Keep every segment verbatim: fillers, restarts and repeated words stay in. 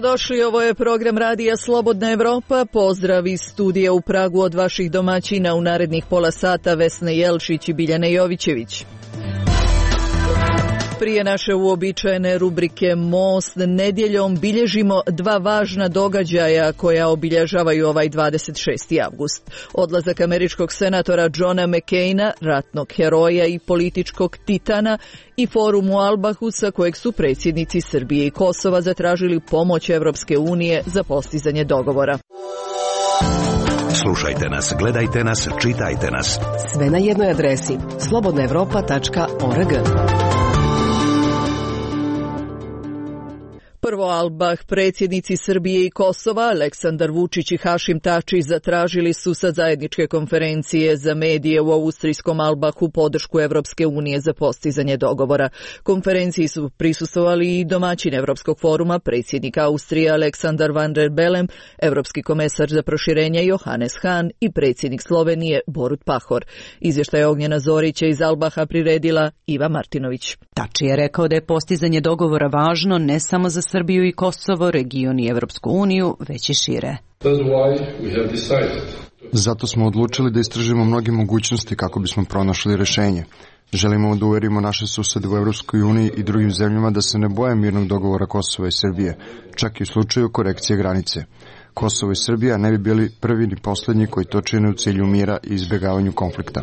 Dobrodošli, ovo je program Radija Slobodna Evropa. Pozdrav iz studija u Pragu od vaših domaćina u narednih pola sata Vesne Jelšić i Biljane Jovićević. Prije naše uobičajene rubrike Most, nedjeljom bilježimo dva važna događaja koja obilježavaju ovaj dvadeset šesti avgust. Odlazak američkog senatora Johna McCaina, ratnog heroja i političkog titana, i forum u Albahu sa kojeg su predsjednici Srbije i Kosova zatražili pomoć Evropske unije za postizanje dogovora. Slušajte nas, gledajte nas, čitajte nas. Sve na jednoj adresi slobodna evropa tačka org. Prvo Albah, predsjednici Srbije i Kosova, Aleksandar Vučić i Hašim Tači, zatražili su sa zajedničke konferencije za medije u austrijskom Albahu podršku Evropske unije za postizanje dogovora. Konferenciji su prisustvovali i domaćin Evropskog foruma, predsjednik Austrije Aleksandar Van der Bellen, Evropski komesar za proširenje Johannes Hahn i predsjednik Slovenije Borut Pahor. Izvještaj Ognjena Zorića iz Albaha priredila Iva Martinović. Tači je rekao da je postizanje dogovora važno ne samo za Srbiju i Kosovo, region i Evropsku uniju, već i šire. Zato smo odlučili da istražimo mnoge mogućnosti kako bismo pronašli rješenje. Želimo da uverimo naše susede u Evropskoj uniji i drugim zemljama da se ne boje mirnog dogovora Kosova i Srbije, čak i u slučaju korekcije granice. Kosovo i Srbija ne bi bili prvi ni posljednji koji to čine u cilju mira i izbjegavanju konflikta.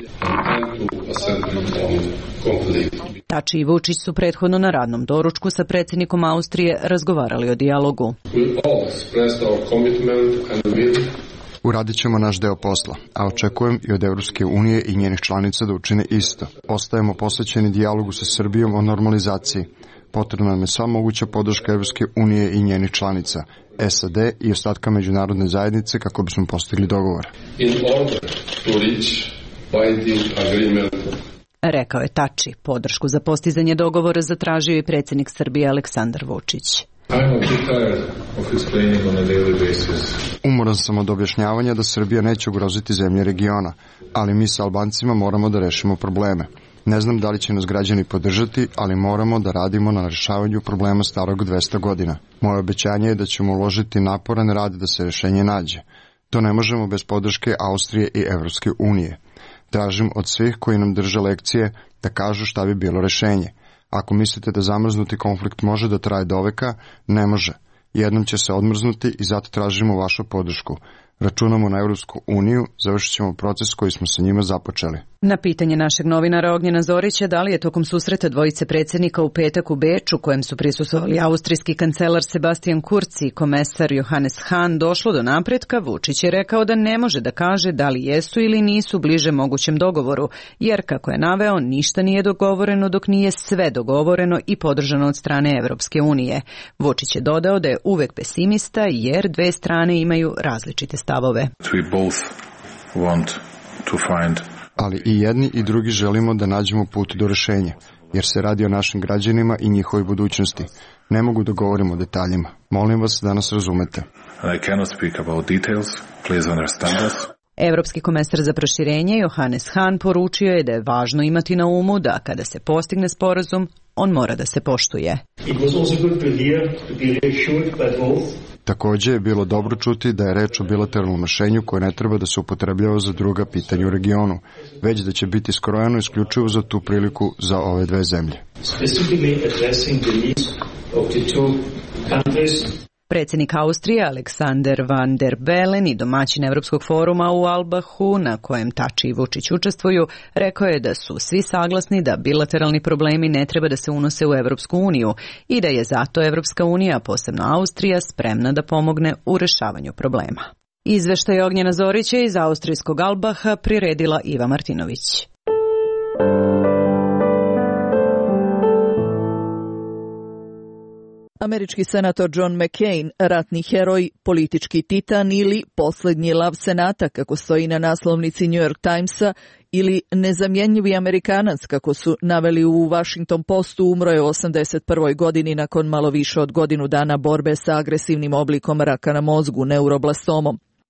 Tači i Vučić su prethodno na radnom doručku sa predsjednikom Austrije razgovarali o dijalogu. Uradit ćemo naš deo posla, a očekujem i od Evropske unije i njenih članica da učine isto. Ostajemo posvećeni dijalogu sa Srbijom o normalizaciji. Potrebna nam je sva moguća podrška Evropske unije i njenih članica, S A D i ostatka međunarodne zajednice kako bismo postigli dogovor. Rekao je Tači. Podršku za postizanje dogovora zatražio i predsjednik Srbije Aleksandar Vučić. Umoran sam od objašnjavanja da Srbija neće ugroziti zemlje regiona, ali mi sa Albancima moramo da rešimo probleme. Ne znam da li će nas građani podržati, ali moramo da radimo na rešavanju problema starog dvesta godina. Moje obećanje je da ćemo uložiti naporan rad da se rešenje nađe. To ne možemo bez podrške Austrije i Evropske unije. Tražim od svih koji nam drže lekcije da kažu šta bi bilo rešenje. Ako mislite da zamrznuti konflikt može da traje do veka, ne može. Jednom će se odmrznuti i zato tražimo vašu podršku. Računamo na Evropsku uniju, završit ćemo proces koji smo sa njima započeli. Na pitanje našeg novinara Ognjena Zorića da li je tokom susreta dvojice predsjednika u petak u Beču, kojem su prisustvovali austrijski kancelar Sebastian Kurz i komesar Johannes Hahn, došlo do napretka, Vučić je rekao da ne može da kaže da li jesu ili nisu bliže mogućem dogovoru, jer, kako je naveo, ništa nije dogovoreno dok nije sve dogovoreno i podržano od strane Evropske unije. Vučić je dodao da je uvek pesimista jer dve strane imaju različite stavove. We both want to find Ali i jedni i drugi želimo da nađemo put do rešenja, jer se radi o našim građanima i njihovoj budućnosti. Ne mogu da govorim o detaljima. Molim vas da nas razumete. I cannot speak about details. Please understand us. Evropski komesar za proširenje Johannes Hahn poručio je da je važno imati na umu da kada se postigne sporazum, on mora da se poštuje. Također je bilo dobro čuti da je reč o bilateralnom rešenju koje ne treba da se upotrebljava za druga pitanja u regionu, već da će biti skrojeno isključivo za tu priliku za ove dve zemlje. Predsjednik Austrije Aleksandar Van der Bellen i domaćin Evropskog foruma u Albahu, na kojem Tači i Vučić učestvuju, rekao je da su svi saglasni da bilateralni problemi ne treba da se unose u Evropsku uniju i da je zato Evropska unija, posebno Austrija, spremna da pomogne u rešavanju problema. Izveštaj Ognjena Zorića iz austrijskog Albaha priredila Iva Martinović. Američki senator John McCain, ratni heroj, politički titan ili posljednji lav senata, kako stoji na naslovnici New York Timesa, ili nezamjenjivi Amerikanac, kako su naveli u Washington Postu, umro je u osamdeset prvoj godini nakon malo više od godinu dana borbe sa agresivnim oblikom raka na mozgu, neuroblastomom.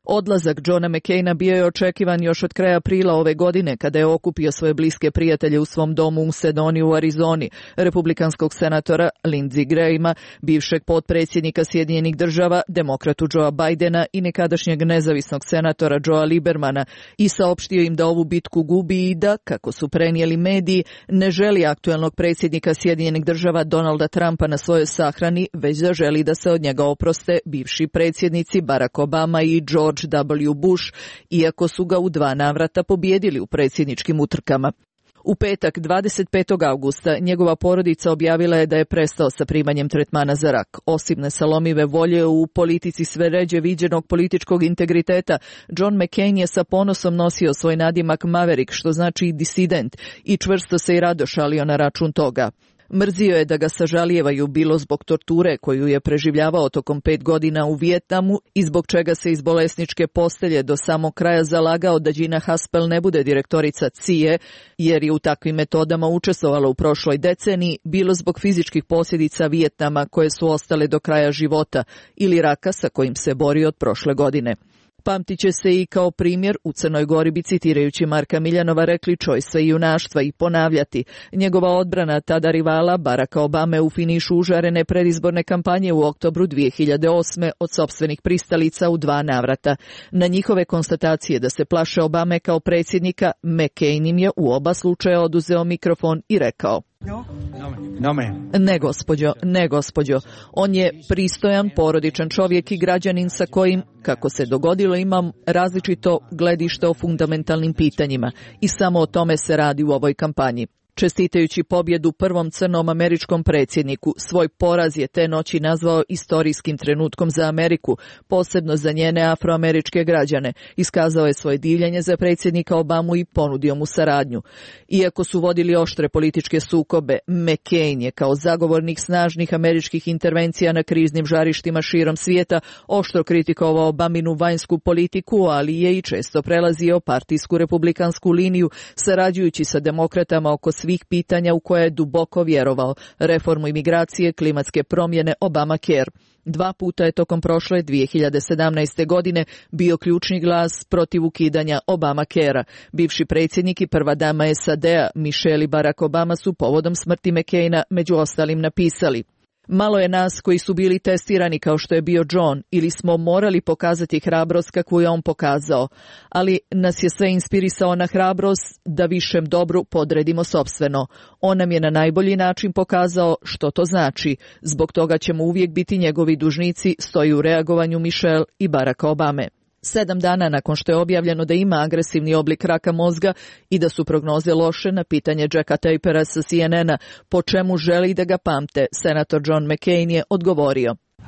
Odlazak Johna McCaina bio je očekivan još od kraja aprila ove godine, kada je okupio svoje bliske prijatelje u svom domu u Sedoni u Arizoni, republikanskog senatora Lindsey Grahama, bivšeg potpredsjednika Sjedinjenih država, demokratu Joea Bidena i nekadašnjeg nezavisnog senatora Joea Liebermana, i saopštio im da ovu bitku gubi i da, kako su prenijeli mediji, ne želi aktuelnog predsjednika Sjedinjenih država Donalda Trumpa na svojoj sahrani, već da želi da se od njega oproste bivši predsjednici Barack Obama i George W. Bush, iako su ga u dva navrata pobijedili u predsjedničkim utrkama. U petak, dvadeset petog avgusta, njegova porodica objavila je da je prestao sa primanjem tretmana za rak. Osim nesalomive volje u politici sve ređe viđenog političkog integriteta, John McCain je sa ponosom nosio svoj nadimak Maverick, što znači disident, i čvrsto se i rado šalio na račun toga. Mrzio je da ga sažalijevaju bilo zbog torture koju je preživljavao tokom pet godina u Vijetnamu i zbog čega se iz bolesničke postelje do samog kraja zalagao da Gina Haspel ne bude direktorica C I A, jer je u takvim metodama učestvovala u prošloj deceniji, bilo zbog fizičkih posljedica Vijetnama koje su ostale do kraja života ili raka sa kojim se bori od prošle godine. Pamtit će se i kao primjer, u Crnoj Gori bi, citirajući Marka Miljanova, rekli čojstva i junaštva i ponavljati. Njegova odbrana tada rivala Baracka Obame u finišu užarene predizborne kampanje u oktobru dvije hiljade osme od sopstvenih pristalica u dva navrata. Na njihove konstatacije da se plaše Obame kao predsjednika, McCain im je u oba slučaja oduzeo mikrofon i rekao: No, no, man. Ne, gospođo, ne, gospođo. On je pristojan, porodičan čovjek i građanin sa kojim, kako se dogodilo, imam različito gledište o fundamentalnim pitanjima i samo o tome se radi u ovoj kampanji. Čestitajući pobjedu prvom crnom američkom predsjedniku, svoj poraz je te noći nazvao istorijskim trenutkom za Ameriku, posebno za njene afroameričke građane. Iskazao je svoje divljenje za predsjednika Obamu i ponudio mu saradnju. Iako su vodili oštre političke sukobe, McCain je kao zagovornik snažnih američkih intervencija na kriznim žarištima širom svijeta oštro kritikovao Obaminu vanjsku politiku, ali je i često prelazio partijsku republikansku liniju, sarađujući sa demokratama oko svih pitanja u koje je duboko vjerovao: reformu imigracije, klimatske promjene, Obamacare. Dva puta je tokom prošle dvije hiljade sedamnaeste. godine bio ključni glas protiv ukidanja Obamacarea. Bivši predsjednik i prva dama S A D-a Michelle i Barack Obama su povodom smrti McCaina među ostalim napisali: malo je nas koji su bili testirani kao što je bio John, ili smo morali pokazati hrabrost kakvu je on pokazao, ali nas je sve inspirisao na hrabrost da višem dobru podredimo sopstveno. On nam je na najbolji način pokazao što to znači. Zbog toga ćemo uvijek biti njegovi dužnici, stoji u reagovanju Michelle i Baracka Obame. Sedam dana nakon što je objavljeno da ima agresivni oblik raka mozga i da su prognoze loše, na pitanje Jacka Tapera sa C N N-a po čemu želi da ga pamte, senator John McCain je odgovorio: Uh,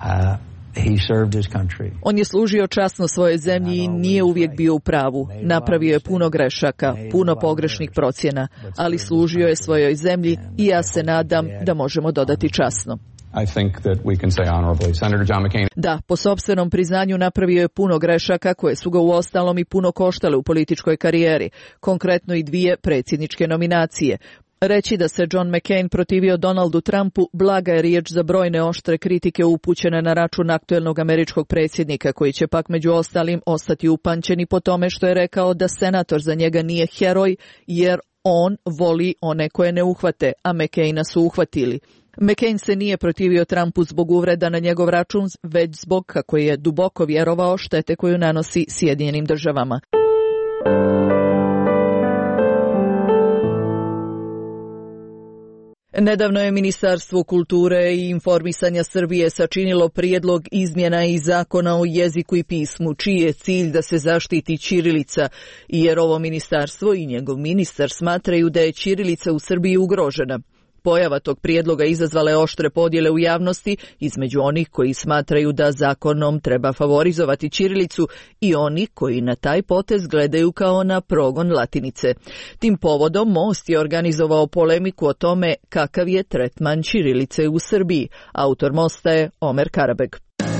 he served his country. On je služio časno svojoj zemlji i nije uvijek bio u pravu. Napravio je puno grešaka, puno pogrešnih procjena, ali služio je svojoj zemlji i ja se nadam da možemo dodati časno. I think that we can say honorably, Senator John McCain. Da, po sopstvenom priznanju napravio je puno grešaka koje su ga uostalom i puno koštale u političkoj karijeri, konkretno i dvije predsjedničke nominacije. Reći da se John McCain protivio Donaldu Trumpu blaga je riječ za brojne oštre kritike upućene na račun aktuelnog američkog predsjednika, koji će pak među ostalim ostati upamćeni po tome što je rekao da senator za njega nije heroj jer on voli one koje ne uhvate, a McCaina su uhvatili. McCain se nije protivio Trumpu zbog uvreda na njegov račun, već zbog, kako je duboko vjerovao, štete koju nanosi Sjedinjenim državama. Nedavno je Ministarstvo kulture i informisanja Srbije sačinilo prijedlog izmjena i zakona o jeziku i pismu, čiji je cilj da se zaštiti ćirilica, jer ovo ministarstvo i njegov ministar smatraju da je ćirilica u Srbiji ugrožena. Pojava tog prijedloga izazvala je oštre podjele u javnosti između onih koji smatraju da zakonom treba favorizovati ćirilicu i oni koji na taj potez gledaju kao na progon latinice. Tim povodom Most je organizovao polemiku o tome kakav je tretman ćirilice u Srbiji. Autor Mosta je Omer Karabeg.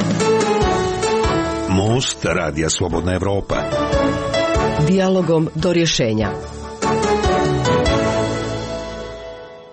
Most, Radija Slobodna Evropa. Dijalogom do rješenja.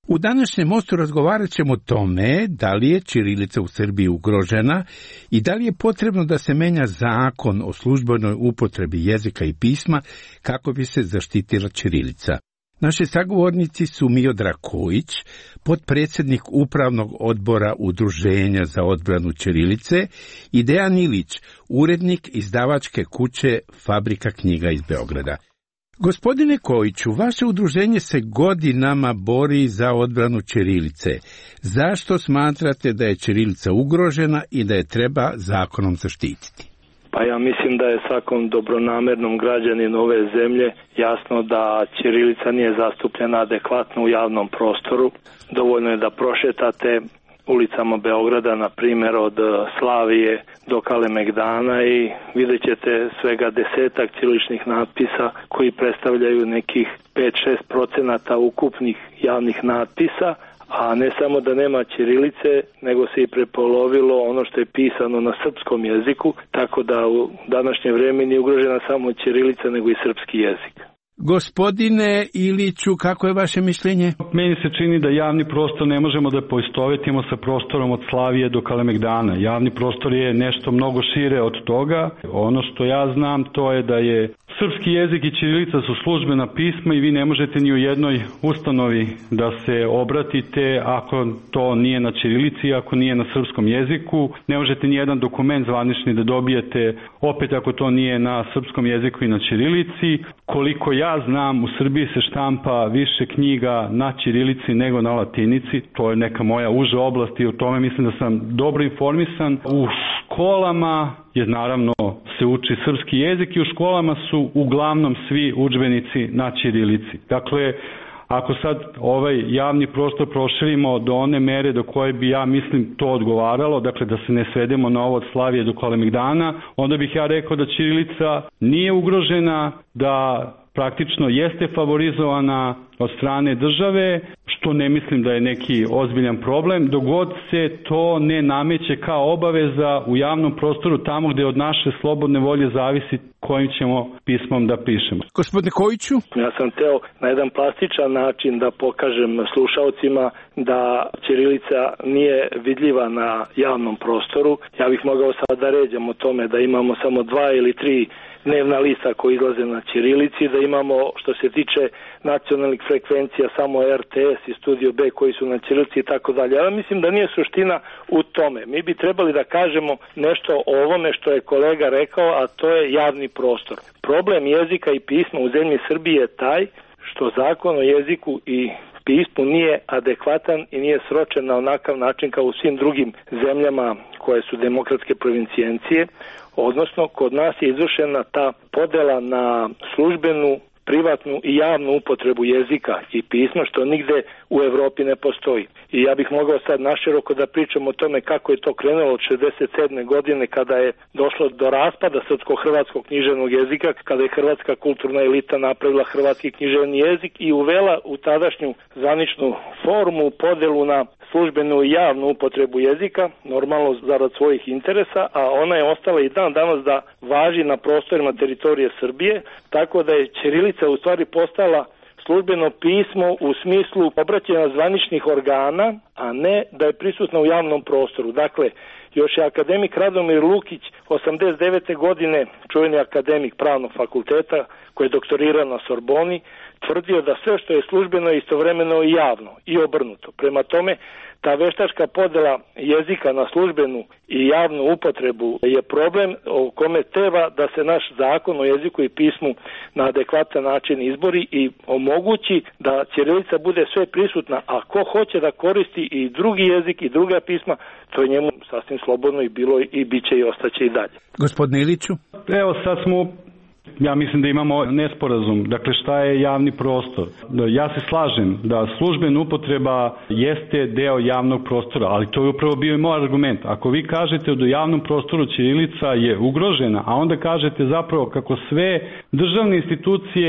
U današnjem mostu razgovarat ćemo o tome da li je ćirilica u Srbiji ugrožena i da li je potrebno da se menja zakon o službenoj upotrebi jezika i pisma kako bi se zaštitila ćirilica. Naši sagovornici su Miodrag Kojić, potpredsjednik Upravnog odbora Udruženja za odbranu ćirilice, i Dejan Ilić, urednik izdavačke kuće Fabrika knjiga iz Beograda. Gospodine Kojiću, vaše udruženje se godinama bori za odbranu ćirilice. Zašto smatrate da je ćirilica ugrožena i da je treba zakonom zaštititi? Pa ja mislim da je svakom dobronamernom građaninu ove zemlje jasno da ćirilica nije zastupljena adekvatno u javnom prostoru. Dovoljno je da prošetate ulicama Beograda, na primjer od Slavije do Kalemegdana, i vidjet ćete svega desetak ćiriličnih natpisa koji predstavljaju nekih pet do šest procenata ukupnih javnih natpisa, a ne samo da nema ćirilice, nego se i prepolovilo ono što je pisano na srpskom jeziku, tako da u današnje vrijeme nije ugrožena samo ćirilica, nego i srpski jezik. Gospodine Iliću, kako je vaše mišljenje? Meni se čini da javni prostor ne možemo da poistovetimo sa prostorom od Slavije do Kalemegdana. Javni prostor je nešto mnogo šire od toga. Ono što ja znam, to je da je srpski jezik i ćirilica su službena pisma i vi ne možete ni u jednoj ustanovi da se obratite ako to nije na ćirilici, ako nije na srpskom jeziku. Ne možete ni jedan dokument zvanični da dobijete opet ako to nije na srpskom jeziku i na ćirilici. Koliko ja znam, u Srbiji se štampa više knjiga na ćirilici nego na latinici. To je neka moja uža oblast i o tome mislim da sam dobro informisan. U školama je naravno se uči srpski jezik i u školama su uglavnom svi udžbenici na ćirilici. Dakle, ako sad ovaj javni prostor proširimo do one mere do koje bi, ja mislim, to odgovaralo, dakle da se ne svedemo na ovo od Slavije do Kalemegdana, onda bih ja rekao da ćirilica nije ugrožena, da praktično jeste favorizovana od strane države, što ne mislim da je neki ozbiljan problem, dok god se to ne nameće kao obaveza u javnom prostoru tamo gde od naše slobodne volje zavisi kojim ćemo pismom da pišemo. Gospodine Kojiću? Ja sam teo na jedan plastičan način da pokažem slušalcima da ćirilica nije vidljiva na javnom prostoru. Ja bih mogao sad da ređam o tome da imamo samo dva ili tri dnevna lista koji izlaze na ćirilici, da imamo što se tiče nacionalnih frekvencija samo R T S i Studio B koji su na ćirilici i tako dalje. Ja mislim da nije suština u tome. Mi bi trebali da kažemo nešto o ovome što je kolega rekao, a to je javni prostor. Problem jezika i pisma u zemlji Srbije je taj što zakon o jeziku i pismu nije adekvatan i nije sročen na onakav način kao u svim drugim zemljama koje su demokratske provincijencije, odnosno kod nas je izvršena ta podela na službenu, privatnu i javnu upotrebu jezika i pisma, što nigde u Evropi ne postoji. I ja bih mogao sad naširoko da pričam o tome kako je to krenulo od šezdeset sedme godine kada je došlo do raspada srpsko-hrvatskog književnog jezika, kada je hrvatska kulturna elita napravila hrvatski književni jezik i uvela u tadašnju zvaničnu formu podelu na službenu i javnu upotrebu jezika, normalno zarad svojih interesa, a ona je ostala i dan danas da važi na prostorima teritorije Srbije, tako da je ćirilica u stvari postala službeno pismo u smislu obraćanja zvaničnih organa, a ne da je prisutno u javnom prostoru. Dakle, još je akademik Radomir Lukić osamdeset devete godine, čuveni akademik pravnog fakulteta koji je doktorirao na Sorboni, tvrdio da sve što je službeno je istovremeno i javno i obrnuto. Prema tome, ta veštačka podela jezika na službenu i javnu upotrebu je problem o kome treba da se naš zakon o jeziku i pismu na adekvatan način izbori i omogući da ćirilica bude sve prisutna, a ko hoće da koristi i drugi jezik i druga pisma, to je njemu sasvim slobodno i bilo i bit će i ostaće i dalje. Gospodine Iliću? Evo sad smo Ja mislim da imamo nesporazum. Dakle, šta je javni prostor? Ja se slažem da službena upotreba jeste deo javnog prostora, ali to je upravo bio i moj argument. Ako vi kažete da u javnom prostoru ćirilica je ugrožena, a onda kažete zapravo kako sve državne institucije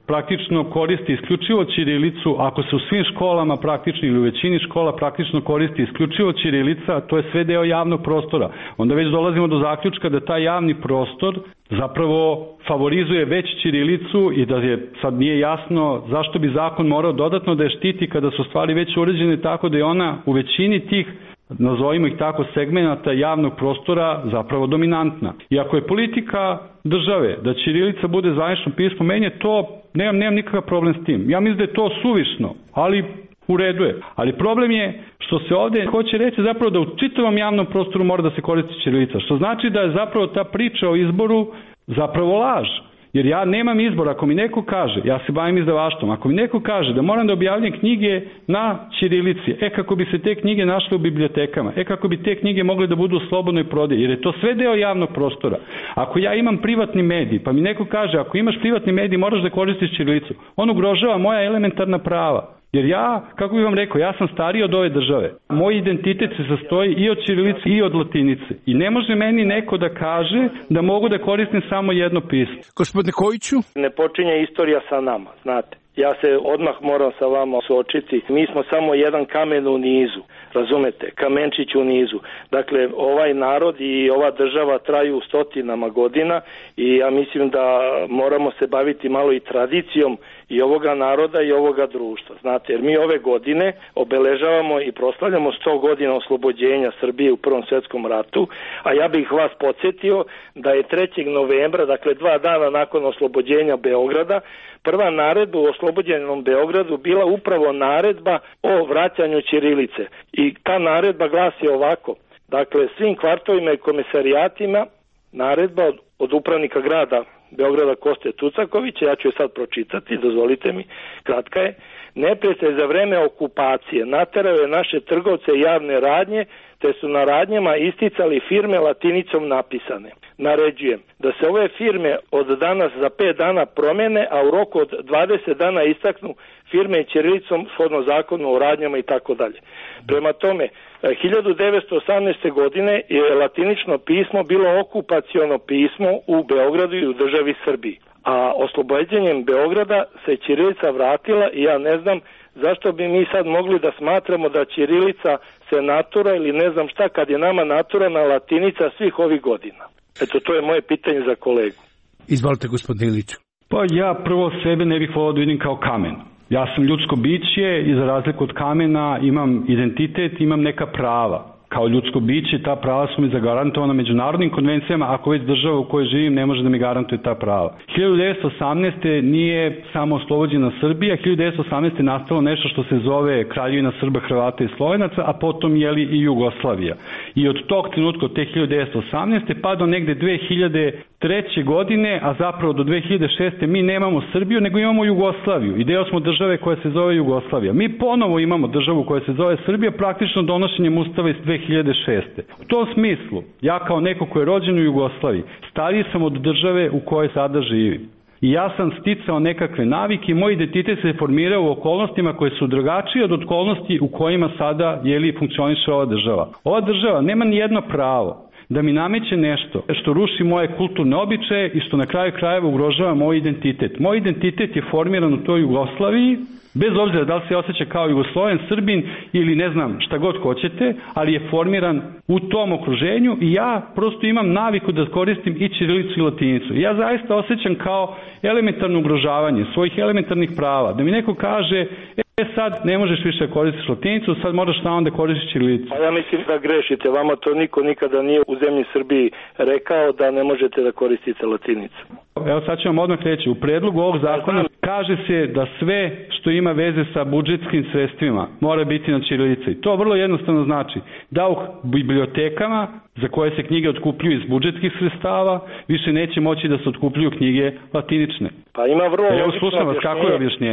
praktično koristi isključivo ćirilicu, ako se u svim školama praktično ili u većini škola praktično koristi isključivo ćirilica, to je sve deo javnog prostora. Onda već dolazimo do zaključka da taj javni prostor zapravo favorizuje već ćirilicu i da je sad nije jasno zašto bi zakon morao dodatno da je štiti kada su stvari već uređene tako da je ona u većini tih, nazovimo ih tako, segmenata javnog prostora zapravo dominantna. I ako je politika države da ćirilica bude zvanično pismo, meni je to, nemam, nemam nikakav problem s tim. Ja mislim da je to suvišno, ali u redu je. Ali problem je što se ovde hoće reći zapravo da u čitavom javnom prostoru mora da se koristi ćirilica, što znači da je zapravo ta priča o izboru zapravo laž. Jer ja nemam izbor, ako mi neko kaže, ja se bavim izdavaštvom, ako mi neko kaže da moram da objavljam knjige na ćirilici, e kako bi se te knjige našle u bibliotekama, e kako bi te knjige mogle da budu u slobodnoj prodaji, jer je to sve deo javnog prostora. Ako ja imam privatni medij, pa mi neko kaže, ako imaš privatni medij moraš da koristiš ćirilicu, on ugrožava moja elementarna prava. Jer ja, kako bih vam rekao, ja sam stariji od ove države. Moj identitet se sastoji i od ćirilice i od latinice. I ne može meni neko da kaže da mogu da koristim samo jedno pismo. Gospodine Kojiću? Ne počinje istorija sa nama, znate. Ja se odmah moram sa vama suočiti. Mi smo samo jedan kamen u nizu, razumete, kamenčić u nizu. Dakle, ovaj narod i ova država traju stotinama godina i ja mislim da moramo se baviti malo i tradicijom i ovoga naroda i ovoga društva. Znate, jer mi ove godine obeležavamo i proslavljamo sto godina oslobođenja Srbije u Prvom svjetskom ratu, a ja bih vas podsjetio da je trećeg novembra, dakle dva dana nakon oslobođenja Beograda, prva naredba u oslobođenom Beogradu bila upravo naredba o vraćanju ćirilice. I ta naredba glasi ovako, dakle svim kvartovima i komisarijatima naredba od, od upravnika grada Beograda Koste Tucakovića, ja ću je sad pročitati, dozvolite mi, kratka je. Neprijatelj za vreme okupacije naterao je naše trgovce i javne radnje, te su na radnjama isticali firme latinicom napisane. Naređujem da se ove firme od danas za pet dana promene, a u roku od dvadeset dana istaknu firme i ćirilicom shodno zakonu o radnjama i tako dalje. Prema tome, hiljadu devetsto osamnaeste. godine je latinično pismo bilo okupaciono pismo u Beogradu i u državi Srbiji. A oslobođenjem Beograda se ćirilica vratila i ja ne znam zašto bi mi sad mogli da smatramo da ćirilica se natura ili ne znam šta kad je nama naturana latinica svih ovih godina. Eto, to je moje pitanje za kolegu. Izvolite, gospodine Iliću. Pa ja prvo sebe ne bih volao da vidim kao kamen. Ja sam ljudsko biće i za razliku od kamena imam identitet, imam neka prava. Kao ljudsko biće, ta prava su mi zagarantovana međunarodnim konvencijama, ako već država u kojoj živim ne može da mi garantuje ta prava. hiljadu devetsto osamnaeste. nije samo oslobođena Srbija, hiljadu devetsto osamnaeste. je nastalo nešto što se zove Kraljevina Srba, Hrvata i Slovenaca, a potom jeli i Jugoslavija. I od tog trenutka, od te hiljadu devetsto osamnaeste. pa do negde dve hiljade treće. godine, a zapravo do dve hiljade šeste. mi nemamo Srbiju, nego imamo Jugoslaviju. I deo smo države koja se zove Jugoslavija. Mi ponovo imamo državu koja se zove Srbija, praktično donošenjem ustava iz dve hiljade šeste. U tom smislu, ja kao neko ko je rođen u Jugoslaviji, stariji sam od države u kojoj sada živim. I ja sam sticao nekakve navike i moj identitet se formirao u okolnostima koje su drugačije od okolnosti u kojima sada jeli funkcioniše ova država. Ova država nema ni jedno pravo da mi nameće nešto što ruši moje kulturne običaje i što na kraju krajeva ugrožava moj identitet. Moj identitet je formiran u toj Jugoslaviji, bez obzira da li se osjeća kao Jugosloven, Srbin ili ne znam šta god hoćete, ali je formiran u tom okruženju i ja prosto imam naviku da koristim i ćirilicu i latinicu. I ja zaista osjećam kao elementarno ugrožavanje svojih elementarnih prava. Da mi neko kaže, e sad ne možeš više koristiti latinicu, sad moraš samo da koristiš ćirilicu. Pa ja mislim da grešite, vama to niko nikada nije u zemlji Srbiji rekao da ne možete da koristite latinicu. Evo sad ću vam odmah reći, u predlogu ovog zakona kaže se da sve što ima veze sa budžetskim sredstvima mora biti na ćirilici. To vrlo jednostavno znači da u bibliotekama za koje se knjige otkupljuju iz budžetskih sredstava više neće moći da se otkupljuju knjige latinične. Pa ima vrlo Evo slušam vas, kako je objašnjenje?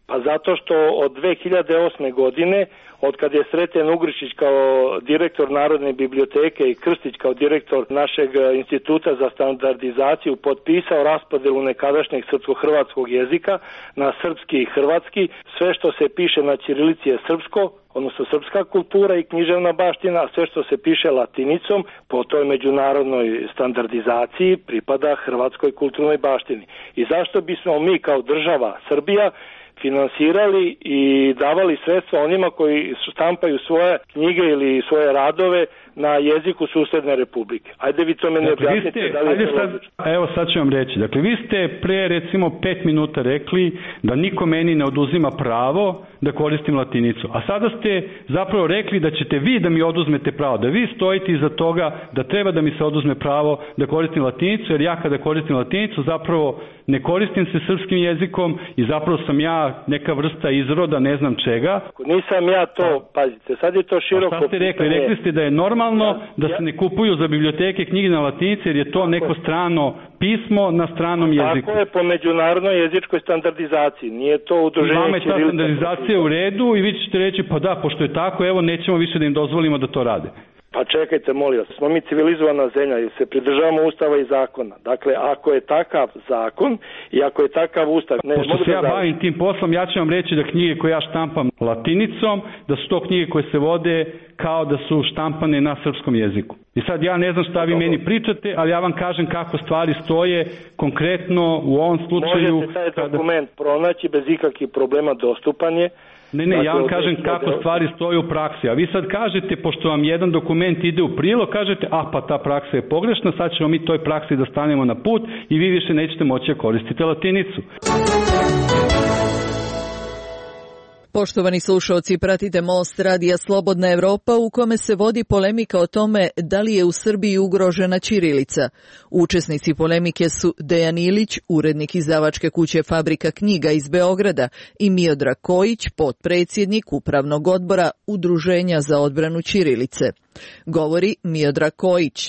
Pa zato što od dve hiljade osme godine, od kad je Sreten Ugrišić kao direktor Narodne biblioteke i Krstić kao direktor našeg instituta za standardizaciju potpisao raspodelu nekadašnjeg srpsko-hrvatskog jezika na srpski i hrvatski, sve što se piše na ćirilici je srpsko, odnosno srpska kultura i književna baština, a sve što se piše latinicom po toj međunarodnoj standardizaciji pripada hrvatskoj kulturnoj baštini. I zašto bismo mi kao država Srbija finansirali i davali sredstva onima koji štampaju svoje knjige ili svoje radove na jeziku susedne republike. Ajde vi to mene objasnite. Da li je sad, evo sad ću vam reći. Dakle, vi ste pre recimo pet minuta rekli da niko meni ne oduzima pravo da koristim latinicu. A sada ste zapravo rekli da ćete vi da mi oduzmete pravo, da vi stojite iza toga da treba da mi se oduzme pravo da koristim latinicu, jer ja kada koristim latinicu zapravo ne koristim se srpskim jezikom i zapravo sam ja neka vrsta izroda, ne znam čega. Nisam ja to, pazite, sad je to široko. A šta ste rekli? Rekli ste da je normalno ja, da se ne kupuju za biblioteke knjige na latinici, jer je to neko strano pismo na stranom jeziku. Tako je po međunarodnoj jezičkoj standardizaciji. Nije to udruženje. Vama je ta standardizacija u redu i vi ćete reći, pa da, pošto je tako, evo nećemo više da im dozvolimo da to rade. Pa čekajte, molim vas, smo mi civilizovana zemlja i se pridržavamo ustava i zakona. Dakle, ako je takav zakon i ako je takav ustav... Ne, Pošto se ja bavim tim poslom, ja ću vam reći da knjige koje ja štampam latinicom, da su to knjige koje se vode kao da su štampane na srpskom jeziku. I sad ja ne znam šta vi meni pričate, ali ja vam kažem kako stvari stoje konkretno u ovom slučaju... Možete taj kada... dokument pronaći bez ikakvih problema, dostupan je. Ne, ne, ja vam kažem kako stvari stoje u praksi, a vi sad kažete, pošto vam jedan dokument ide u prilog, kažete, a pa ta praksa je pogrešna, sad ćemo mi toj praksi da stanemo na put i vi više nećete moći da koristite latinicu. Poštovani slušalci, pratite Most radija Slobodna Evropa u kome se vodi polemika o tome da li je u Srbiji ugrožena ćirilica. Učesnici polemike su Dejan Ilić, urednik izdavačke kuće Fabrika knjiga iz Beograda, i Miodrag Kojić, potpredsjednik Upravnog odbora Udruženja za odbranu ćirilice. Govori Miodrag Kojić.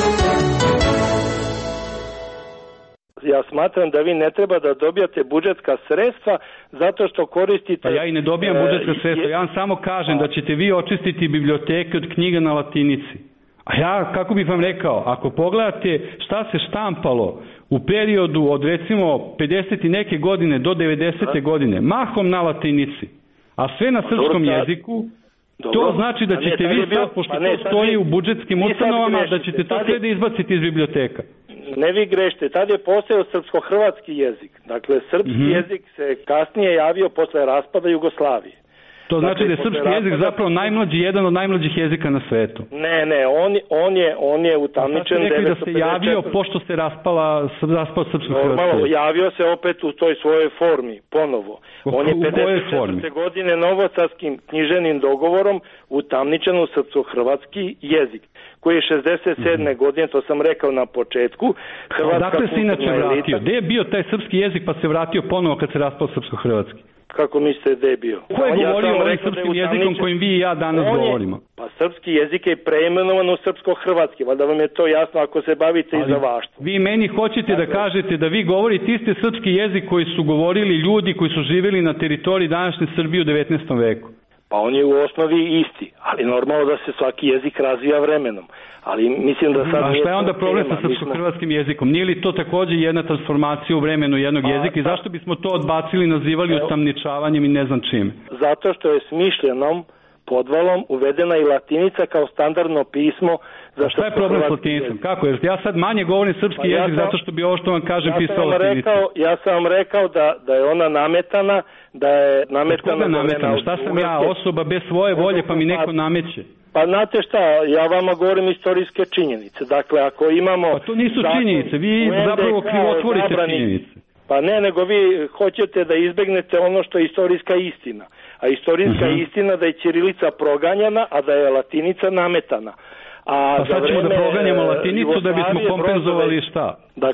Ja smatram da vi ne treba da dobijate budžetska sredstva zato što koristite... Pa ja i ne dobijam budžetska sredstva, ja vam samo kažem da ćete vi očistiti biblioteke od knjiga na latinici. A ja, kako bih vam rekao, ako pogledate šta se štampalo u periodu od recimo pedeset i neke godine do devedesete godine, mahom na latinici, a sve na srpskom jeziku, to znači da ćete vi sad, pošto to stoji u budžetskim ustanovama, da ćete to sve da izbaciti iz biblioteka. Ne vi grešite, tad je postojao srpsko-hrvatski jezik. Dakle, srpski mm-hmm. jezik se kasnije javio posle raspada Jugoslavije. To znači dakle, da je srpski jezik raspada... zapravo najmlađi, jedan od najmlađih jezika na svetu. Ne, ne, on, on je, on je utamničen devetsto pedeset četvrte. Da se javio pošto se raspala, raspao srpsko-hrvatski jezik. Javio se opet u toj svojoj formi, ponovo. On je pedeset četvrte. godine novosadskim knjiženim dogovorom utamničen u srpsko-hrvatski jezik, koji je šezdeset sedme Mm-hmm. godine, to sam rekao na početku. Dakle se inače vratio? Gde je bio taj srpski jezik pa se vratio ponovo kad se raspao srpsko-hrvatski? Kako mislite da je bio? Ko je govorio ja ovim srpskim da jezikom kojim vi i ja danas je, govorimo? Pa srpski jezik je preimenovan u srpsko-hrvatski, valjda vam je to jasno ako se bavite i za vaštvo. Vi meni hoćete da kažete da vi govorite isti srpski jezik koji su govorili ljudi koji su živjeli na teritoriji današnje Srbije u devetnaestom veku. Pa on je u osnovi isti, ali normalno da se svaki jezik razvija vremenom. Ali mislim da sad... A šta je onda problem sa srpsko-hrvatskim jezikom? Nije li to također jedna transformacija u vremenu jednog jezika i zašto bismo to odbacili, nazivali utamničavanjem i ne znam čime? Zato što je smišljenom podvalom uvedena i latinica kao standardno pismo. A šta je problem s latinicom? Kako? Jer ja sad manje govorim srpski pa ja jezik sam, zato što bi ovo što vam kažem ja pisao latinicom. Ja sam vam rekao da, da je ona nametana, da je nametana... nametana? Šta sam ja, osoba bez svoje volje pa mi neko nameće? Pa znate šta, ja vama govorim istorijske činjenice. Dakle, ako imamo... Pa to nisu činjenice, vi zapravo krivotvorite činjenice. Pa ne, nego vi hoćete da izbegnete ono što je istorijska istina. A istorijska uh-huh. istina da je ćirilica proganjana, a da je latinica nametana. A pa sad ćemo da proganjamo latinicu da bismo kompenzovali šta? Dakle,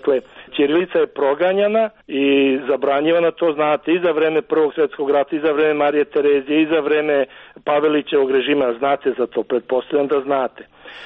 ćirilica je proganjana i zabranjivana, to znate, i za vreme Prvog svjetskog rata, i za vreme Marije Terezije, i za vreme Pavelićevog režima, znate za to, pretpostavljam da znate.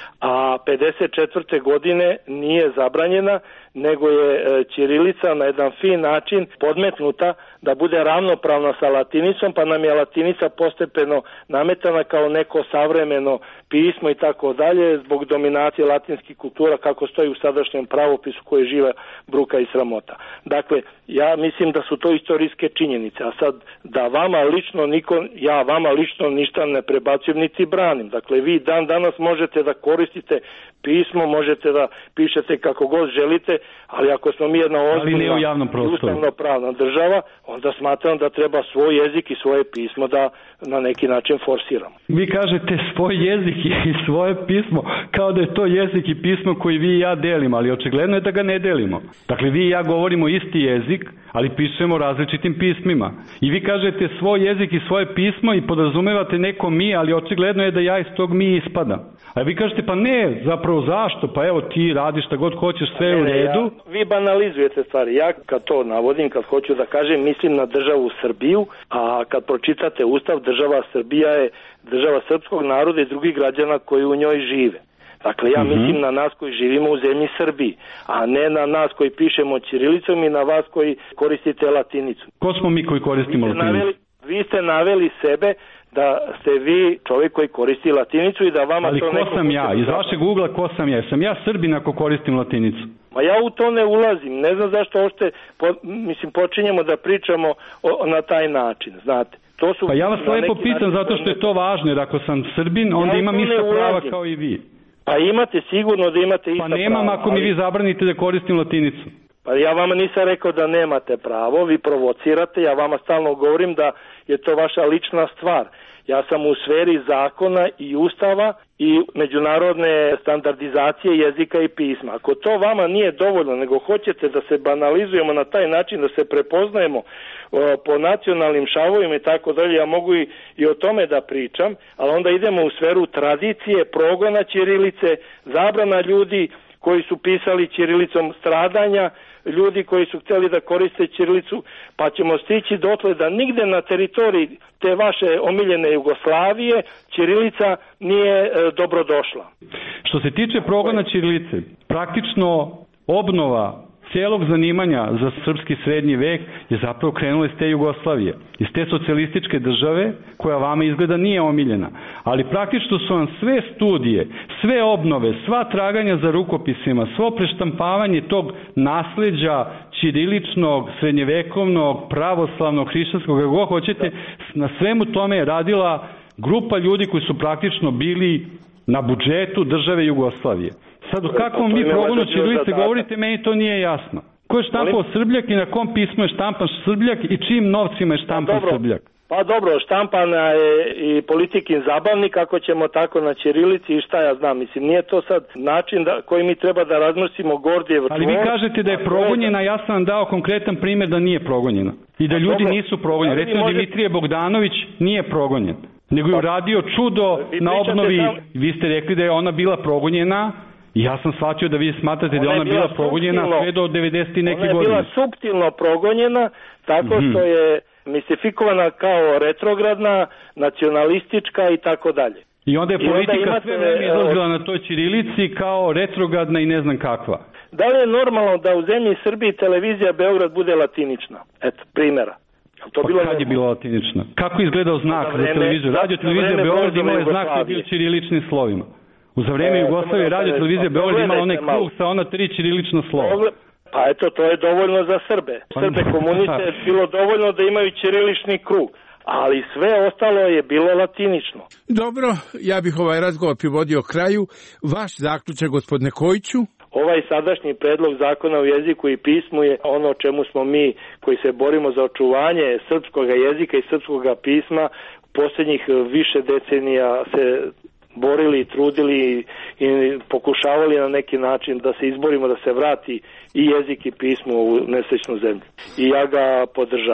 A pedeset četvrte godine nije zabranjena, nego je ćirilica na jedan fin način podmetnuta da bude ravnopravna sa latinicom, pa nam je latinica postepeno nametana kao neko savremeno pismo i tako dalje, zbog dominacije latinskih kultura kako stoji u sadašnjem pravopisu koji živa bruka i sramota. Dakle, ja mislim da su to istorijske činjenice, a sad da vama lično niko, ja vama lično ništa ne prebacujem niti branim. Dakle, vi dan danas možete da koristite pismo, možete da pišete kako god želite, ali ako smo mi jedna ozbiljna i ustavno-pravna država, onda smatram da treba svoj jezik i svoje pismo da na neki način forsiramo. Vi kažete svoj jezik i svoje pismo kao da je to jezik i pismo koji vi i ja delimo, ali očigledno je da ga ne delimo. Dakle, vi i ja govorimo isti jezik, ali pišemo različitim pismima. I vi kažete svoj jezik i svoje pismo i podrazumevate neko mi, ali očigledno je da ja iz tog mi ispadam. A vi kažete, pa ne, zapravo zašto? Pa evo ti radiš šta god hoćeš, sve je u redu. Ja, vi banalizujete stvari. Ja kad to navodim, kad hoću da kažem, mislim na državu Srbiju, a kad pročitate Ustav, država Srbija je država srpskog naroda i drugih građana koji u njoj žive. Dakle, ja mm-hmm. mislim na nas koji živimo u zemlji Srbiji, a ne na nas koji pišemo ćirilicom i na vas koji koristite latinicu. Ko smo mi koji koristimo latinicu? Naveli, vi ste naveli sebe da ste vi čovjek koji koristi latinicu i da vama ali to neko... Ali ko sam ja? Iz vašeg ugla ko sam ja? Sam ja Srbin ako koristim latinicu? Ma ja u to ne ulazim. Ne znam zašto ošte, po, mislim, počinjemo da pričamo o, na taj način, znate. To su pa ja vas lepo pitam zato što je to važno, jer ako sam Srbin, onda ja imam ista prava kao i vi. Pa imate sigurno da imate ista prava. Pa nemam prava, ako mi ali... vi zabranite da koristim latinicu. Pa ja vama nisam rekao da nemate pravo, vi provocirate, ja vama stalno govorim da je to vaša lična stvar. Ja sam u sferi zakona i ustava i međunarodne standardizacije jezika i pisma. Ako to vama nije dovoljno, nego hoćete da se banalizujemo na taj način, da se prepoznajemo o, po nacionalnim šavovima i tako dalje, ja mogu i, i o tome da pričam, ali onda idemo u sferu tradicije, progona ćirilice, zabrana ljudi koji su pisali ćirilicom, stradanja ljudi koji su htjeli da koriste ćirilicu, pa ćemo stići dotle da nigde na teritoriji te vaše omiljene Jugoslavije ćirilica nije e, dobrodošla. Što se tiče progona ćirilice, praktično obnova cijelog zanimanja za srpski srednji vek je zapravo krenula iz te Jugoslavije, iz te socijalističke države koja vama izgleda nije omiljena. Ali praktično su vam sve studije, sve obnove, sva traganja za rukopisima, svo preštampavanje tog nasleđa ćiriličnog, srednjevekovnog, pravoslavnog, hrišćanskog, kako god hoćete, na svemu tome je radila grupa ljudi koji su praktično bili na budžetu države Jugoslavije. Sad o kakvom vi progonu ćirilice govorite, meni to nije jasno. Ko je štampao Srbljak i na kom pismu je štampan Srbljak i čijim novcima je štampan pa Srbljak? Pa dobro, štampana je i politikin zabavnik, ako ćemo tako na ćirilici i šta ja znam. Mislim, nije to sad način da, koji mi treba da razmrsimo Gordijev čvor. Ali vi kažete da je progonjena, ja sam vam dao konkretan primjer da nije progonjena. I da ljudi nisu progonjeni. Recimo možete... Dimitrije Bogdanović nije progonjen, nego je uradio čudo na obnovi. Tam... Vi ste rekli da je ona bila progonjena. Ja sam shvatio da vi smatrate da je ona bila progonjena sve do devedeset i neke godine. Ona je bila suptilno progonjena tako mm-hmm. što je mistifikovana kao retrogradna, nacionalistička i tako dalje. I onda je politika onda imate, sve vreme izlazila na toj ćirilici kao retrogradna i ne znam kakva. Da li je normalno da u zemlji Srbiji televizija Beograd bude latinična? Eto, primjera. To pa bilo kad je bila latinična? Kako je izgledao znak za, vreme, za televiziju? Radio televizija Beograd imala je znak koji je bio ćiriličnim slovima. U za vreme Jugoslavije radio televizija Beograd imala onaj krug sa ona tri ćirilična slova. Pa eto, to je dovoljno za Srbe. Srbe komuniste je bilo dovoljno da imaju ćirilični krug, ali sve ostalo je bilo latinično. Dobro, ja bih ovaj razgovor privodio kraju. Vaš zaključak, gospodine Kojiću? Ovaj sadašnji predlog zakona o jeziku i pismu je ono o čemu smo mi koji se borimo za očuvanje srpskog jezika i srpskog pisma posljednjih više decenija se borili i trudili i pokušavali na neki način da se izborimo da se vrati i jezik i pismo u nesrećnu zemlju. I ja ga podržavam.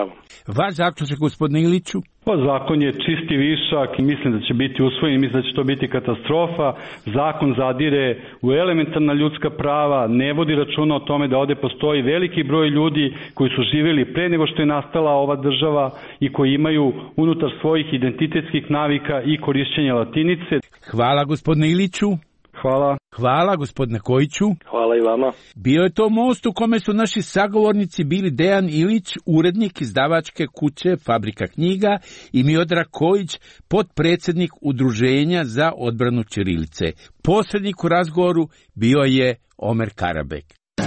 Vaš zaključak, gospodine Iliću? Pa zakon je čisti višak i mislim da će biti usvojen, mislim da će to biti katastrofa. Zakon zadire u elementarna ljudska prava, ne vodi računa o tome da ovde postoji veliki broj ljudi koji su živjeli pre nego što je nastala ova država i koji imaju unutar svojih identitetskih navika i korišćenja latinice. Hvala, gospodine Iliću. Hvala. Hvala, gospodine Kojiću. Hvala i vama. Bio je to most u kome su naši sagovornici bili Dejan Ilić, urednik izdavačke kuće Fabrika knjiga, i Miodrag Kojić, potpredsjednik Udruženja za odbranu ćirilice. Posrednik u razgovoru bio je Omer Karabek.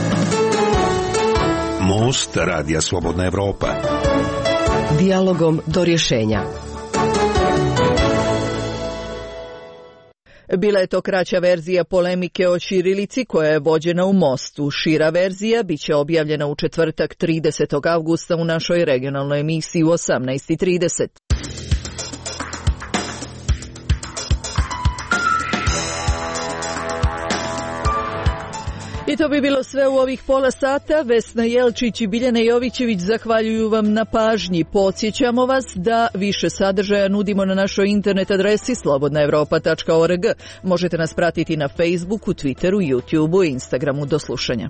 Most Radija Slobodna Evropa. Dijalogom do rješenja. Bila je to kraća verzija polemike o ćirilici koja je vođena u Mostu. Šira verzija bit će objavljena u četvrtak tridesetog avgusta u našoj regionalnoj emisiji u osamnaest i trideset. I to bi bilo sve u ovih pola sata. Vesna Jelčić i Biljana Jovićević zahvaljuju vam na pažnji. Podsjećamo vas da više sadržaja nudimo na našoj internet adresi slobodna evropa tačka org. Možete nas pratiti na Facebooku, Twitteru, YouTubeu i Instagramu. Do slušanja.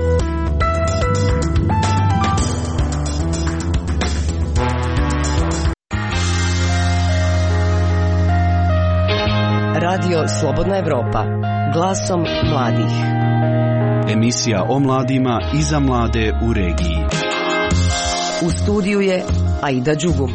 Radio Slobodna Evropa. Glasom mladih. Emisija o mladima i za mlade u regiji. U studiju je Aida Đugum.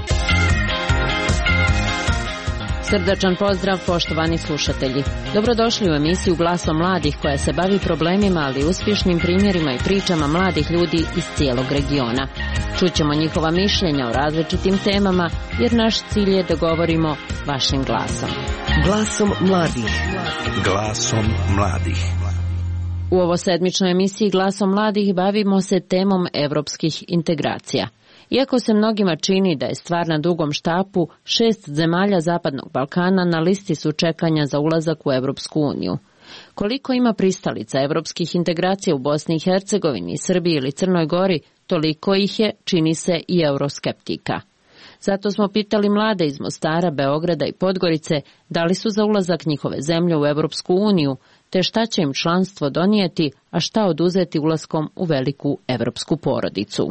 Srdačan pozdrav, poštovani slušatelji. Dobrodošli u emisiju Glasom mladih koja se bavi problemima, ali i uspješnim primjerima i pričama mladih ljudi iz cijelog regiona. Čućemo njihova mišljenja o različitim temama, jer naš cilj je da govorimo vašim glasom. Glasom mladih. Glasom mladih. U ovosedmičnoj emisiji Glasom mladih bavimo se temom evropskih integracija. Iako se mnogima čini da je stvar na dugom štapu, šest zemalja Zapadnog Balkana na listi su čekanja za ulazak u Evropsku uniju. Koliko ima pristalica evropskih integracija u Bosni i Hercegovini, Srbiji ili Crnoj Gori, toliko ih je, čini se, i euroskeptika. Zato smo pitali mlade iz Mostara, Beograda i Podgorice da li su za ulazak njihove zemlje u Evropsku uniju, te šta će im članstvo donijeti, a šta oduzeti ulaskom u veliku evropsku porodicu.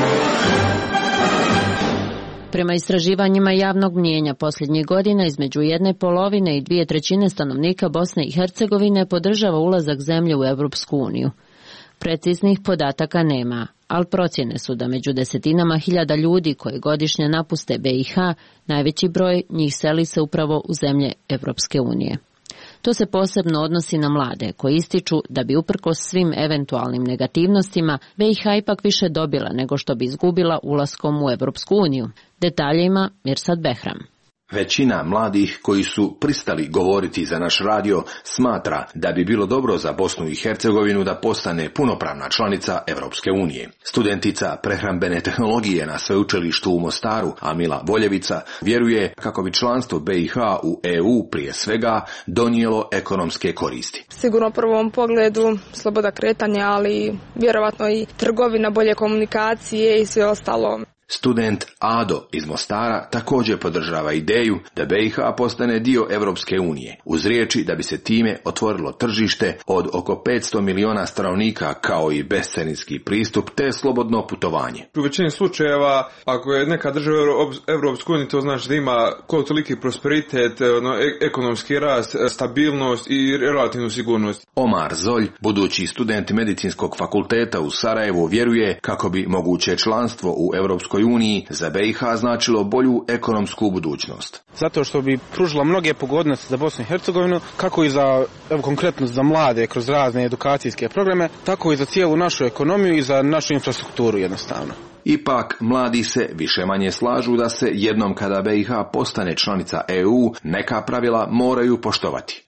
Prema istraživanjima javnog mnijenja posljednjih godina između jedne polovine i dvije trećine stanovnika Bosne i Hercegovine podržava ulazak zemlje u Evropsku uniju. Preciznih podataka nema, ali procjene su da među desetinama hiljada ljudi koji godišnje napuste be i ha, najveći broj njih seli se upravo u zemlje Evropske unije. To se posebno odnosi na mlade, koji ističu da bi uprkos svim eventualnim negativnostima be i ha ipak više dobila nego što bi izgubila ulaskom u Evropsku uniju. Detalje ima Mirsad Behram. Većina mladih koji su pristali govoriti za naš radio smatra da bi bilo dobro za Bosnu i Hercegovinu da postane punopravna članica Evropske unije. Studentica prehrambene tehnologije na sveučilištu u Mostaru, Amila Boljevica, vjeruje kako bi članstvo be i ha u e u prije svega donijelo ekonomske koristi. Sigurno u prvom pogledu sloboda kretanja, ali vjerovatno i trgovina, bolje komunikacije i sve ostalo. Student Ado iz Mostara također podržava ideju da be i ha postane dio Evropske unije, uz riječi da bi se time otvorilo tržište od oko petsto miliona stanovnika kao i bescarinski pristup te slobodno putovanje. U većini slučajeva, ako je neka država Evropske unije, to znači da ima koliko toliki prosperitet, no, ekonomski rast, stabilnost i relativnu sigurnost. Omar Zolj, budući student medicinskog fakulteta u Sarajevu, vjeruje kako bi moguće članstvo u Evropskoj uniji za be i ha značilo bolju ekonomsku budućnost. Zato što bi pružila mnoge pogodnosti za Bosnu i Hercegovinu, kako i za, evo konkretno za mlade kroz razne edukacijske programe, tako i za cijelu našu ekonomiju i za našu infrastrukturu jednostavno. Ipak, mladi se više manje slažu da se jednom kada be i ha postane članica e u, neka pravila moraju poštovati.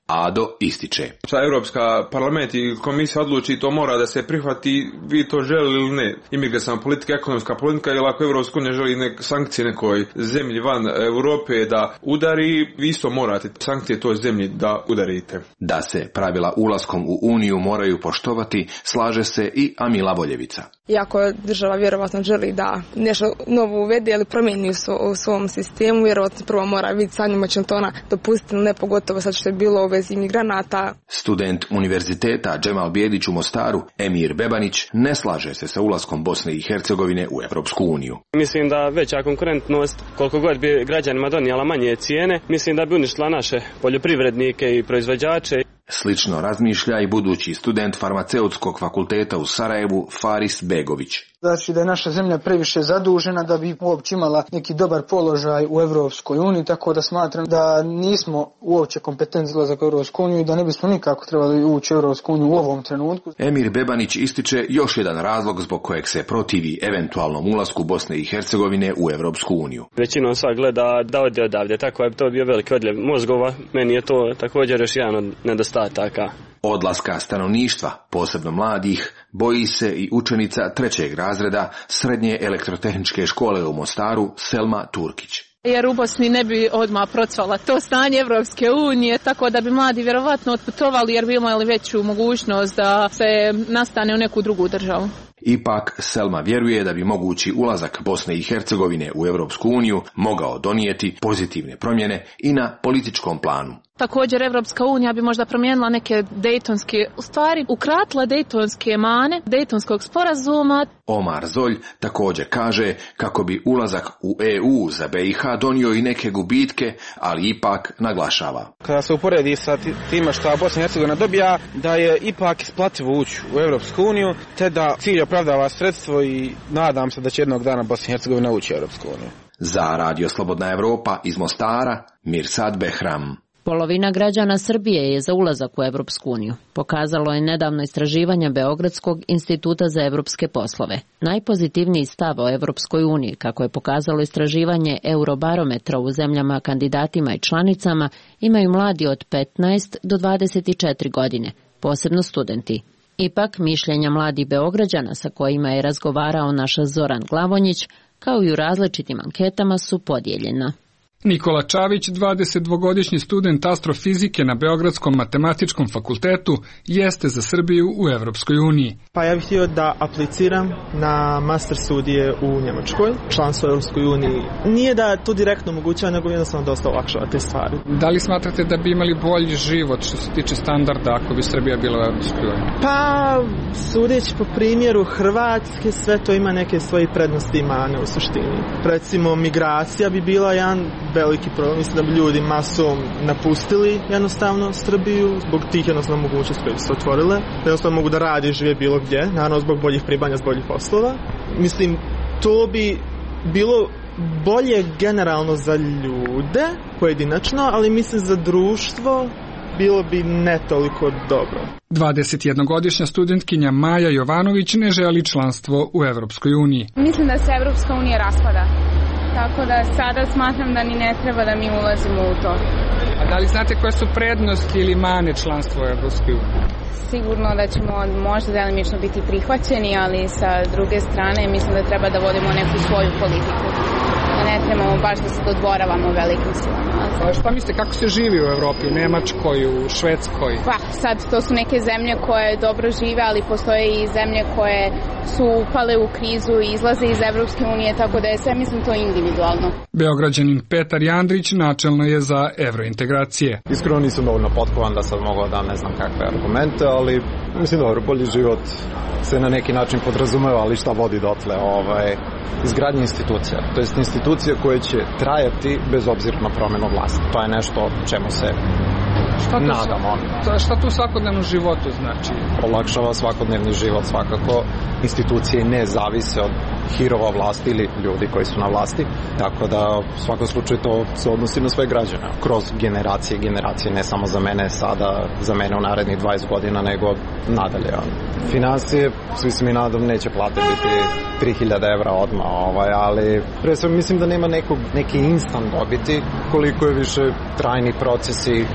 Ado ističe. Šta Europska parlament i komisija odluči, to mora da se prihvati, vi to želi ili ne. Imigraciona politika, ekonomska politika, ili ako Evropska unija želi nek sankcije nekoj zemlji van Europe da udari, vi isto morate sankcije toj zemlji da udarite. Da se pravila ulaskom u Uniju moraju poštovati, slaže se i Amila Boljevica. Iako država vjerovatno želi da nešto novo uvede ili promijeni u, svo, u svom sistemu, vjerovatno prvo mora vidjeti sa njima će to ona dopustiti, ne pogotovo sad što je bilo u vezi imigranata. Student univerziteta Džemal Bijedić u Mostaru, Emir Bebanić, ne slaže se sa ulaskom Bosne i Hercegovine u Evropsku uniju. Mislim da veća konkurentnost, koliko god bi građanima donijela manje cijene, mislim da bi uništila naše poljoprivrednike i proizvođače. Slično razmišlja i budući student farmaceutskog fakulteta u Sarajevu Faris Begović. Znači da je naša zemlja previše zadužena da bi uopće imala neki dobar položaj u Evropskoj uniji, tako da smatram da nismo uopće kompetentni za ulazak u Evropsku uniju i da ne bismo nikako trebali ući u Evropsku uniju u ovom trenutku. Emir Bebanić ističe još jedan razlog zbog kojeg se protivi eventualnom ulasku Bosne i Hercegovine u Evropsku uniju. Većinom sva gleda da ode odavde, tako je to bio veliki odljev mozgova, meni je to također još jedan od nedostataka. Odlaska stanovništva, posebno mladih, boji se i učenica trećeg razreda Srednje elektrotehničke škole u Mostaru Selma Turkić. Jer u Bosni ne bi odmah procvala to stanje Evropske unije, tako da bi mladi vjerovatno otputovali jer bi imali veću mogućnost da se nastane u neku drugu državu. Ipak Selma vjeruje da bi mogući ulazak Bosne i Hercegovine u Evropsku uniju mogao donijeti pozitivne promjene i na političkom planu. Također Evropska unija bi možda promijenila neke dejtonske, u stvari ukratila dejtonske mane, dejtonskog sporazuma. Omar Zolj također kaže kako bi ulazak u E U za B i H donio i neke gubitke, ali ipak naglašava. Kada se uporedi sa time što Bosna i Hercegovina dobija, da je ipak isplativo ući u Evropsku uniju, te da cilj opravdava sredstvo i nadam se da će jednog dana Bosna i Hercegovina ući u Evropsku uniju. Za Radio Slobodna Evropa iz Mostara, Mirsad Behram. Polovina građana Srbije je za ulazak u Evropsku uniju. Pokazalo je nedavno istraživanje Beogradskog instituta za evropske poslove. Najpozitivniji stav o Evropskoj uniji, kako je pokazalo istraživanje Eurobarometra u zemljama kandidatima i članicama, imaju mladi od petnaest do dvadeset četiri godine, posebno studenti. Ipak, mišljenja mladih Beograđana sa kojima je razgovarao naš Zoran Glavonjić, kao i u različitim anketama, su podijeljena. Nikola Čavić, dvadesetdvogodišnji student astrofizike na Beogradskom matematičkom fakultetu, jeste za Srbiju u Evropskoj uniji. Pa ja bih htio da apliciram na master studije u Njemačkoj, članstvo u Evropskoj uniji. Nije da to direktno omogućava, nego jednostavno dosta olakšava te stvari. Da li smatrate da bi imali bolji život što se tiče standarda ako bi Srbija bila u Evropskoj uniji? Pa, sudeći po primjeru Hrvatske, sve to ima neke svoje prednosti i mane u suštini. Recimo, migracija bi bila jedan veliki problem, mislim da bi ljudi masom napustili jednostavno Srbiju zbog tih jednostavno mogućnosti koje bi se otvorile. Jednostavno mogu da radi i žive bilo gdje, naravno zbog boljih primanja, zbog boljih poslova. Mislim, to bi bilo bolje generalno za ljude, pojedinačno, ali mislim za društvo bilo bi ne toliko dobro. dvadesetjednogodišnja studentkinja Maja Jovanović ne želi članstvo u Evropskoj uniji. Mislim da se Evropska unija raspada. Tako da sada smatram da ni ne treba da mi ulazimo u to. A da li znate koje su prednosti ili mane članstva u Evropskoj uniji? Sigurno da ćemo možda delimično biti prihvaćeni, ali sa druge strane mislim da treba da vodimo neku svoju politiku. Da ne trebamo baš da se dodvoravamo velikim silama. A šta mislite, kako se živi u Evropi, u Nemačkoj, u Švedskoj? Pa sad to su neke zemlje koje dobro žive, ali postoje i zemlje koje su upale u krizu i izlaze iz Evropske unije, tako da je sve mislim to individualno. Beograđanin Petar Jandrić načelno je za evrointegracije. Iskreno nisam dovoljno potkovan da sad mogu da ne znam kakve argumente, ali mislim dobro, bolji život se na neki način podrazumeva, ali šta vodi dotle, ovaj, izgradnje institucija. To jest institucija koje će trajati bez obzira na promjenu vlasti. To je nešto čemu se šta nadamo. To, šta tu svakodnevnom životu znači? Olakšava svakodnevni život svakako. Institucije ne zavise od hirova vlasti ili ljudi koji su na vlasti, tako da u svakom slučaju to se odnosi na sve građane. Kroz generacije i generacije, ne samo za mene sada, za mene u narednih dvadeset godina, nego nadalje. Finansije, svi se mi nadam, neće plate biti tri hiljade evra odmah, ovaj, ali pre sve mislim da nema nekog, neki instant dobiti, koliko je više trajni procesi, korak od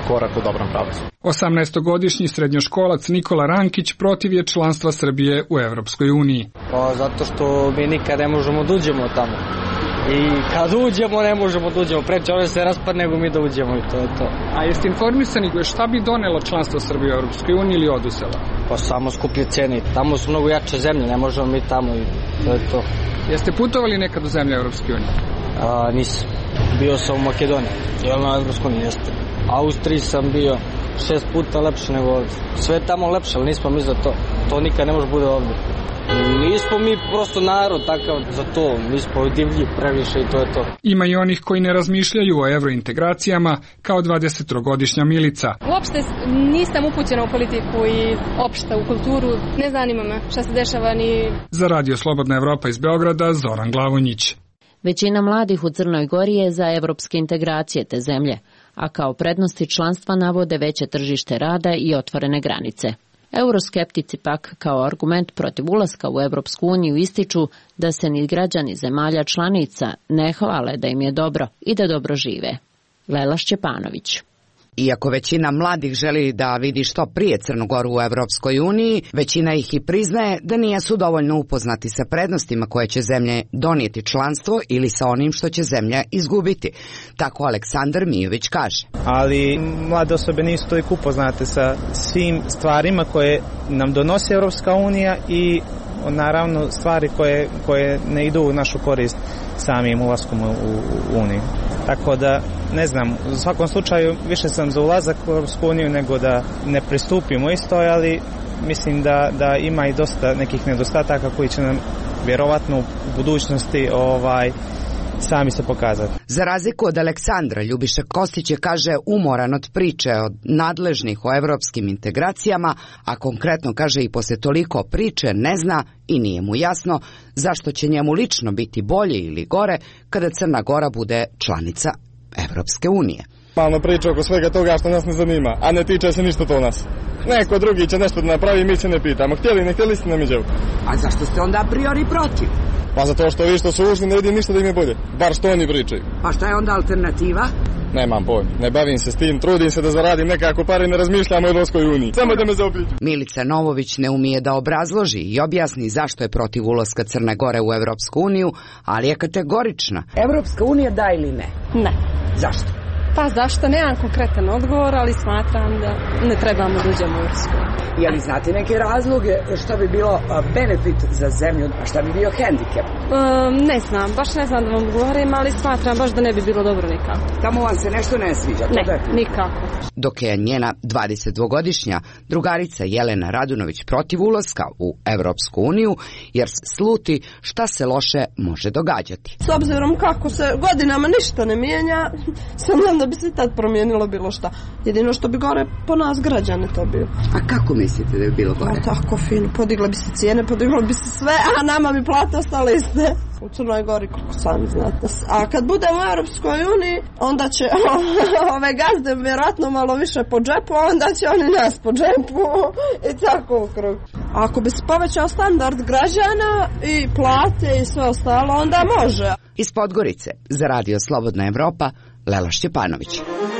dobrom pravcu. osamnaestogodišnji srednjoškolac Nikola Rankić protiv je članstva Srbije u Evropskoj uniji. Pa zato što mi nikad ne možemo da uđemo tamo. I kad uđemo ne možemo da uđemo. Preče ove se raspad nego mi da uđemo i to je to. A jeste informisani šta bi donelo članstvo Srbije u Evropskoj uniji ili oduzela? Pa samo skuplje cene. Tamo su mnogo jače zemlje, ne možemo mi tamo i to je to. Jeste putovali nekad u zemlje Evropske unije? A, nisam. Bio sam u Makedoniji. Jel na Evropskoj uniji jeste. Austriji sam bio šest puta lepše nego ovdje. Sve je tamo lepše, ali nismo mi za to. To nikad ne može bude ovdje. Nismo mi prosto narod takav za to. Mi smo divlji previše i to je to. Ima i onih koji ne razmišljaju o evrointegracijama kao dvadesettrogodišnja Milica. Uopšte nisam upućena u politiku i opšta u kulturu. Ne zanima me šta se dešava ni... Za Radio Slobodna Evropa iz Beograda, Zoran Glavonjić. Većina mladih u Crnoj Gori je za evropske integracije te zemlje, a kao prednosti članstva navode veće tržište rada i otvorene granice. Euroskeptici pak kao argument protiv ulaska u Evropsku uniju ističu da se ni građani zemalja članica ne hvale da im je dobro i da dobro žive. Lela Šćepanović. Iako većina mladih želi da vidi što prije Crnu Goru u Evropskoj uniji, većina ih i priznaje da nisu dovoljno upoznati sa prednostima koje će zemlje donijeti članstvo ili sa onim što će zemlja izgubiti. Tako Aleksandar Mijović kaže. Ali mlade osobe nisu toliko upoznate sa svim stvarima koje nam donosi Evropska unija i naravno stvari koje, koje ne idu u našu korist samim ulaskom u, u Uniju. Tako da, ne znam, u svakom slučaju više sam za ulazak u Europsku uniju nego da ne pristupimo isto, ali mislim da, da ima i dosta nekih nedostataka koji će nam vjerovatno u budućnosti ovaj, sami se pokazati. Za razliku od Aleksandra, Ljubiša Kostić je, kaže, umoran od priče od nadležnih o evropskim integracijama, a konkretno, kaže, i poslije toliko priče ne zna i nije mu jasno zašto će njemu lično biti bolje ili gore kada Crna Gora bude članica Evropske unije. Malo priča oko svega toga što nas ne zanima, a ne tiče se ništa to nas. Neko drugi će nešto da napravi, mi se ne pitamo. Htjeli, ne htjeli ste nam iđevu. A zašto ste onda a priori protiv? Pa zato što vi što su ušli ne vidim ništa da im je bolje. Bar što oni pričaju. Pa šta je onda alternativa? Nemam pojma, ne bavim se s tim, trudim se da zaradim nekako pare i ne razmišljam o Evropskoj uniji. Samo da me zaobiđu. Milica Novović ne umije da obrazloži i objasni zašto je protiv ulaska Crne Gore u Evropsku uniju, ali je kategorična. Evropska unija da ili ne? Ne. Zašto? Pa zašto? Nemam konkretan odgovor, ali smatram da ne trebamo da uđemo u Evropsku uniju. Je li znate neke razloge što bi bilo benefit za zemlju, a šta bi bio hendikep? Um, ne znam, baš ne znam da vam govorim, ali smatram baš da ne bi bilo dobro nikako. Tamo vam se nešto ne sviđa? Ne, da... nikako. Dok je njena dvadesetdvogodišnja drugarica Jelena Radunović protiv ulaska u Evropsku uniju, jer sluti šta se loše može događati. S obzirom kako se godinama ništa ne mijenja, sam da bi se tad promijenilo bilo šta. Jedino što bi gore po nas građane to bilo. A kako mislite da bi bilo gore? O, tako fino, podigla bi se cijene, podigla bi se sve, a nama bi plate ostale iste. U Crnoj Gori, kako sami znate. A kad budemo u Europskoj uniji, onda će ove gazde vjerojatno malo više po džepu, a onda će oni nas po džepu i tako u krug. A ako bi se povećao standard građana i plate i sve ostalo, onda može. Iz Podgorice, za Radio Slobodna Evropa, Lela Šćepanović.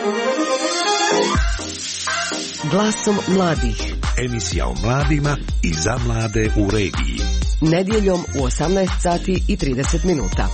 Glasom mladih. Emisija o mladima i za mlade u regiji. Nedjeljom u osamnaest sati i trideset minuta.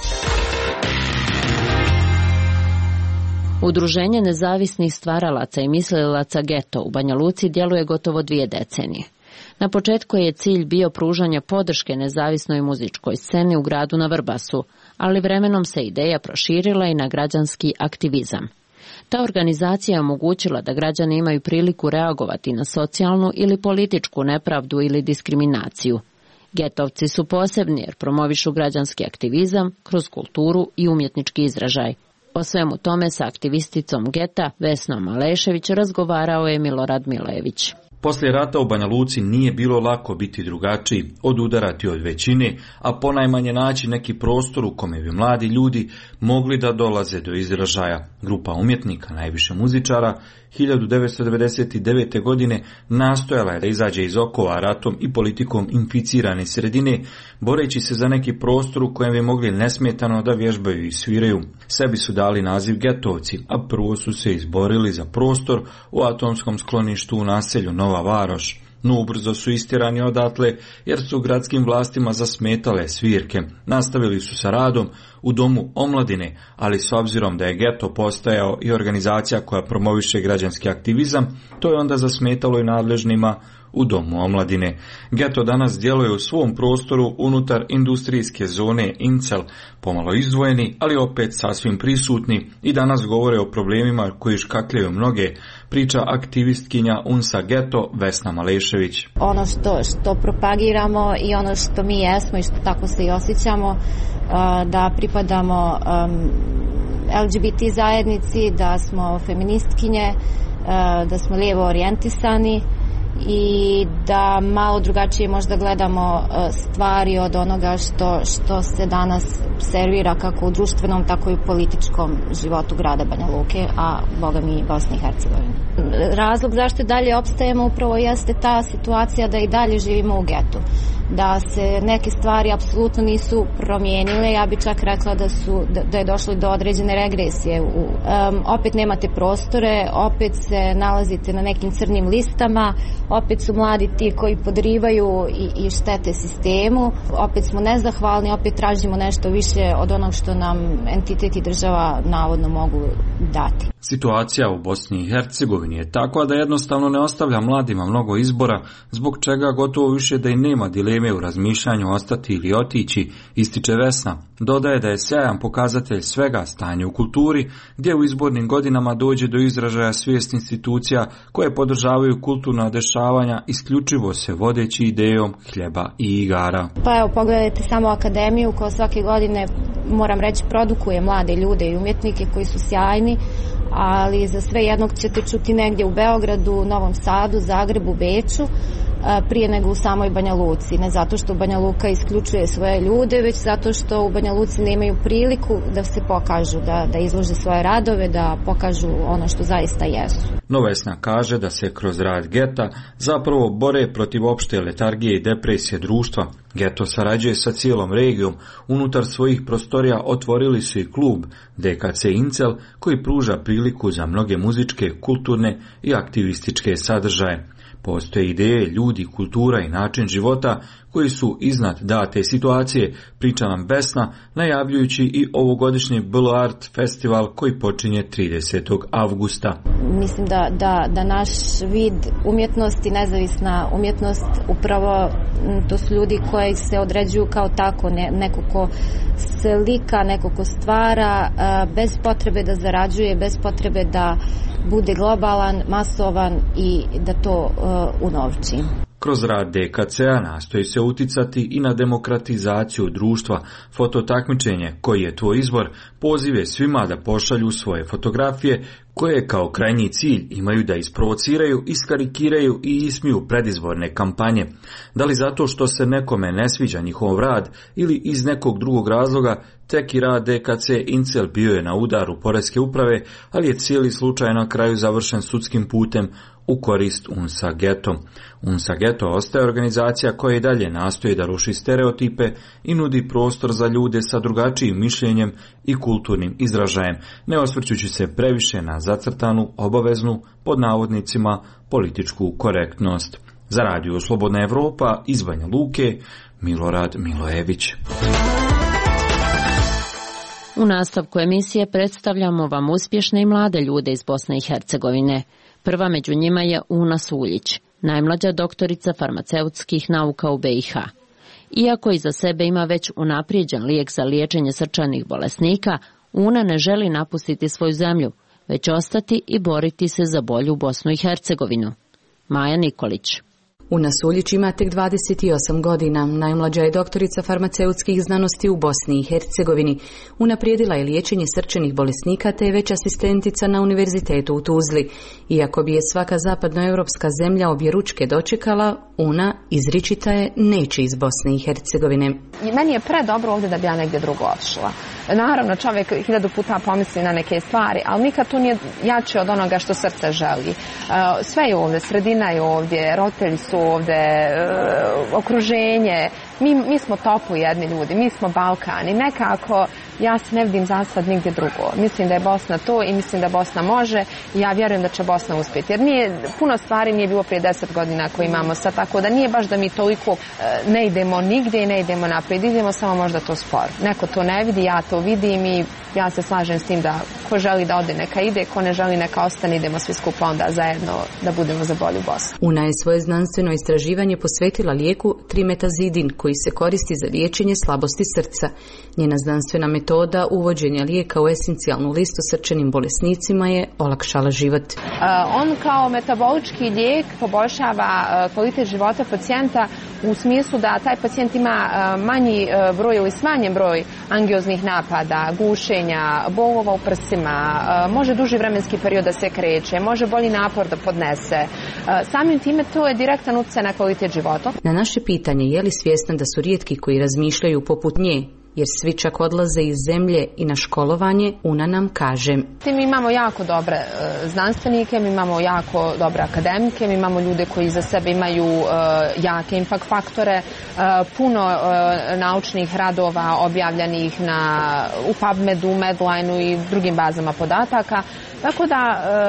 Udruženje nezavisnih stvaralaca i mislilaca Geto u Banja Luci djeluje gotovo dvije decenije. Na početku je cilj bio pružanje podrške nezavisnoj muzičkoj sceni u gradu na Vrbasu, ali vremenom se ideja proširila i na građanski aktivizam. Ta organizacija je omogućila da građani imaju priliku reagovati na socijalnu ili političku nepravdu ili diskriminaciju. Getovci su posebni jer promovišu građanski aktivizam kroz kulturu i umjetnički izražaj. O svemu tome sa aktivisticom Geta Vesnom Malešević razgovarao je Milorad Milejević. Poslije rata u Banja Luci nije bilo lako biti drugačiji, odudarati od većine, a ponajmanje naći neki prostor u kome bi mladi ljudi mogli da dolaze do izražaja. Grupa umjetnika, najviše muzičara, hiljadu devetsto devedeset devete. godine nastojala je da izađe iz okova ratom i politikom inficirane sredine, boreći se za neki prostor u kojem bi mogli nesmetano da vježbaju i sviraju. Sebi su dali naziv Getovci, a prvo su se izborili za prostor u atomskom skloništu u naselju Nova Varoš. No ubrzo su istirani odatle jer su gradskim vlastima zasmetale svirke. Nastavili su sa radom u Domu omladine, ali s obzirom da je geto postajao i organizacija koja promoviše građanski aktivizam, to je onda zasmetalo i nadležnima u Domu omladine. Geto danas djeluje u svom prostoru unutar industrijske zone Incel, pomalo izdvojeni, ali opet sasvim prisutni, i danas govore o problemima koji škakljaju mnoge, priča aktivistkinja UNSA Geto Vesna Malešević. Ono što, što propagiramo i ono što mi jesmo i što tako se i osjećamo, da pripadamo L G B T zajednici, da smo feministkinje, da smo lijevo orijentisani i da malo drugačije možda gledamo stvari od onoga što, što se danas servira kako u društvenom, tako i u političkom životu grada Banja Luke, a boga mi i Bosne i Hercegovine. Razlog zašto dalje opstajemo upravo jeste ta situacija da i dalje živimo u getu, da se neke stvari apsolutno nisu promijenile. Ja bi čak rekla da su da, da je došlo do određene regresije. U, um, opet nemate prostore, opet se nalazite na nekim crnim listama, opet su mladi ti koji podrivaju i, i štete sistemu, opet smo nezahvalni, opet tražimo nešto više od onog što nam entitet i država navodno mogu dati. Situacija u Bosni i Hercegovini je takva da jednostavno ne ostavlja mladima mnogo izbora, zbog čega gotovo više da i nema dileme u razmišljanju ostati ili otići, ističe Vesna. Dodaje da je sjajan pokazatelj svega stanje u kulturi, gdje u izbornim godinama dođe do izražaja svijest institucija koje podržavaju kulturna dešavanja isključivo se vodeći idejom hljeba i igara. Pa evo, pogledajte samo akademiju koja svake godine, moram reći, produkuje mlade ljude i umjetnike koji su sjajni, ali za sve jednog ćete čuti negdje u Beogradu, Novom Sadu, Zagrebu, Beču, prije nego u samoj Banja Luci. Ne zato što Banja Luka isključuje svoje ljude, već zato što u Banja Luci nemaju priliku da se pokažu, da, da izlože svoje radove, da pokažu ono što zaista jesu. No Vesna kaže da se kroz rad geta zapravo bore protiv opšte letargije i depresije društva. Geto sarađuje sa cijelom regijom. Unutar svojih prostorija otvorili su i klub D K C Incel koji pruža priliku za mnoge muzičke, kulturne i aktivističke sadržaje. Postoje ideje, ljudi, kultura i način života koji su iznad date situacije, priča nam Vesna, najavljujući i ovogodišnji Bl Art festival koji počinje tridesetog avgusta. Mislim da, da, da naš vid umjetnosti, nezavisna umjetnost, upravo to su ljudi koji se određuju kao tako, ne, neko ko slika, neko ko stvara, bez potrebe da zarađuje, bez potrebe da bude globalan, masovan i da to uh, unovči. Kroz rad D K C-a nastoji se uticati i na demokratizaciju društva. Fototakmičenje, koji je tvoj izbor, pozive svima da pošalju svoje fotografije koje kao krajnji cilj imaju da isprovociraju, iskarikiraju i ismiju predizborne kampanje. Da li zato što se nekome ne sviđa njihov rad ili iz nekog drugog razloga, tek i rad D K C Incel bio je na udaru Poreske uprave, ali je cijeli slučaj na kraju završen sudskim putem u korist UNSA Geto. UNSA Geto ostaje organizacija koja i dalje nastoji da ruši stereotipe i nudi prostor za ljude sa drugačijim mišljenjem i kulturnim izražajem, ne osvrćući se previše na zacrtanu, obaveznu, pod navodnicima, političku korektnost. Za Radio Slobodna Evropa iz Banja Luke, Milorad Milojević. U nastavku emisije predstavljamo vam uspješne i mlade ljude iz Bosne i Hercegovine. Prva među njima je Una Suljić, najmlađa doktorica farmaceutskih nauka u B i H. Iako iza sebe ima već unaprijeđen lijek za liječenje srčanih bolesnika, Una ne želi napustiti svoju zemlju, već ostati i boriti se za bolju Bosnu i Hercegovinu. Maja Nikolić. Una Suljić ima tek dvadeset osam godina, najmlađa je doktorica farmaceutskih znanosti u Bosni i Hercegovini. Unaprijedila je liječenje srčanih bolesnika te je već asistentica na univerzitetu u Tuzli. Iako bi je svaka zapadnoevropska zemlja objeručke dočekala, Una izričita je neće iz Bosne i Hercegovine. I meni je predobro ovdje da bi ja negdje drugo otišla. Naravno, čovjek hiljadu puta pomisli na neke stvari, ali nikad to nije jače od onoga što srce želi. Sve je ovdje, sredina je ovdje, roditelji su ovdje, okruženje. Mi, mi smo topu jedni ljudi, mi smo Balkan i nekako ja se ne vidim za sad nigdje drugo. Mislim da je Bosna to i mislim da Bosna može i ja vjerujem da će Bosna uspjeti. Jer nije, puno stvari nije bilo prije deset godina koje imamo sad, tako da nije baš da mi toliko ne idemo nigdje i ne idemo naprijed, idemo samo možda to sporo. Neko to ne vidi, ja to vidim i ja se slažem s tim da ko želi da ode neka ide, ko ne želi neka ostane, idemo svi skupa onda zajedno da budemo za bolju Bosnu. Una je svoje znanstveno istraživanje posvetila lijeku trimetazidin koji se koristi za liječenje slabosti srca. Njena znanstvena metoda uvođenja lijeka u esencijalnu listu srčanim bolesnicima je olakšala život. Uh, on kao metabolički lijek poboljšava uh, kvalitet života pacijenta u smislu da taj pacijent ima uh, manji uh, broj ili smanjen broj angioznih napada, gušenja, bolova u prsima, uh, može duži vremenski period da se kreće, može bolji napor da podnese. Uh, samim time to je direktan utjecaj na kvalitet života. Na naše pitanje je li svjesna da su rijetki koji razmišljaju poput nje, jer svi čak odlaze iz zemlje i na školovanje, Una nam kaže. Mi imamo jako dobre e, znanstvenike, mi imamo jako dobre akademike, mi imamo ljude koji za sebe imaju e, jake impact faktore, e, puno e, naučnih radova objavljenih na, u PubMedu, Medlineu i drugim bazama podataka. Tako da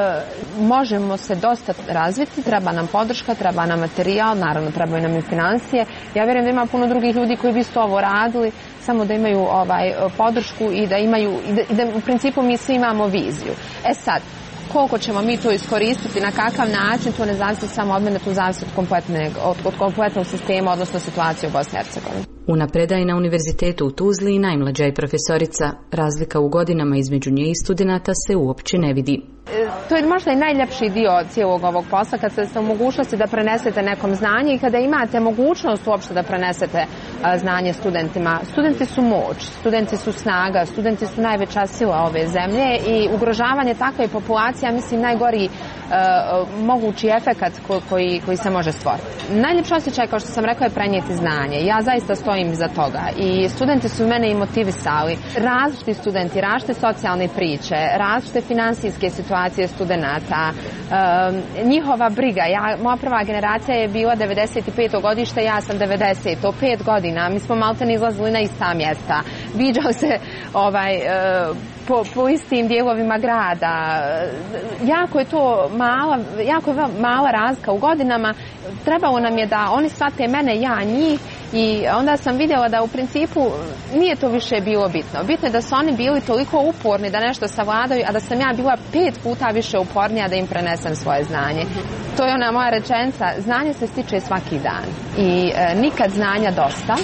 e, možemo se dosta razviti, treba nam podrška, treba nam materijal, naravno trebaju nam i financije. Ja vjerujem da ima puno drugih ljudi koji bi isto ovo radili, samo da imaju ovaj podršku i da imaju i da, i da u principu mi svi imamo viziju. E sad, koliko ćemo mi to iskoristiti, na kakav način, to ne zavisi samo od mene, to zavisi od kompletnog, od, od kompletnog sistema, odnosno situacije u Bosni i Hercegovini. Una predaje na univerzitetu u Tuzli i najmlađa je profesorica. Razlika u godinama između nje i studenata se uopće ne vidi. To je možda i najljepši dio cijelog ovog posla, kad ste u mogućnosti da prenesete nekom znanje i kada imate mogućnost uopšte da prenesete znanje studentima. Studenti su moć, studenti su snaga, studenti su najveća sila ove zemlje i ugrožavanje takve populacije, mislim, najgori uh, mogući efekat ko, koji, koji se može stvoriti. Najljepši osjećaj, kao što sam rekla, je prenijeti znanje. Ja zaista stojim iza toga i studenti su mene i motivisali. Različiti studenti, različite socijalne priče, različite finansijske situacije studenata, um, njihova briga. Ja, moja prva generacija je bila devedeset peto godište, ja sam devedeseto, pet godina. Mi smo maltene izlazili na ista mjesta. Viđali se ovaj, uh, po, po istim dijelovima grada. Jako je to mala, jako je mala razlika u godinama. Trebalo nam je da oni shvate mene, ja njih, i onda sam vidjela da u principu nije to više bilo bitno. Bitno je da su oni bili toliko uporni da nešto savladaju, a da sam ja bila pet puta više upornija da im prenesem svoje znanje. To je ona moja rečenica, znanje se stiče svaki dan i e, nikad znanja dosta.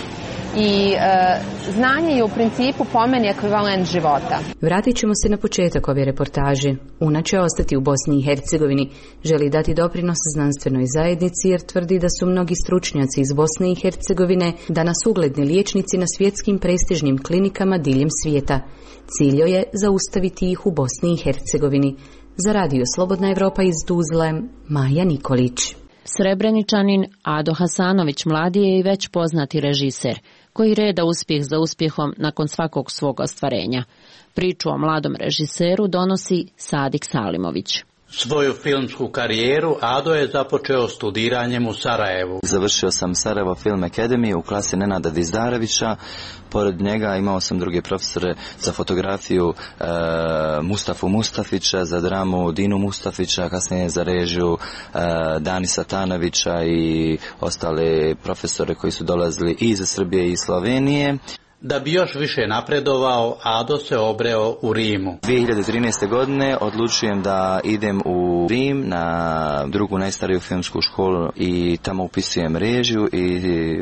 I e, znanje je u principu po meni ekvivalent života. Vratit ćemo se na početak ove reportaže. Una će ostati u Bosni i Hercegovini. Želi dati doprinos znanstvenoj zajednici jer tvrdi da su mnogi stručnjaci iz Bosne i Hercegovine danas ugledni liječnici na svjetskim prestižnim klinikama diljem svijeta. Cilj je zaustaviti ih u Bosni i Hercegovini. Za Radio Slobodna Evropa iz Tuzle, Maja Nikolić. Srebreničanin Ado Hasanović mladi je i već poznati režiser, koji reda uspjeh za uspjehom nakon svakog svog ostvarenja. Priču o mladom režiseru donosi Sadik Salimović. Svoju filmsku karijeru Ado je započeo studiranjem u Sarajevu. Završio sam Sarajevo Film Academy u klasi Nenada Dizdarevića. Pored njega imao sam druge profesore za fotografiju, e, Mustafu Mustafića, za dramu Dinu Mustafića, kasnije za režiju e, Dani Satanovića i ostale profesore koji su dolazili i iz Srbije i Slovenije. Da bi još više napredovao, Ado se obreo u Rimu. dvije hiljade trinaeste. godine odlučujem da idem u Rim na drugu najstariju filmsku školu i tamo upisujem režiju i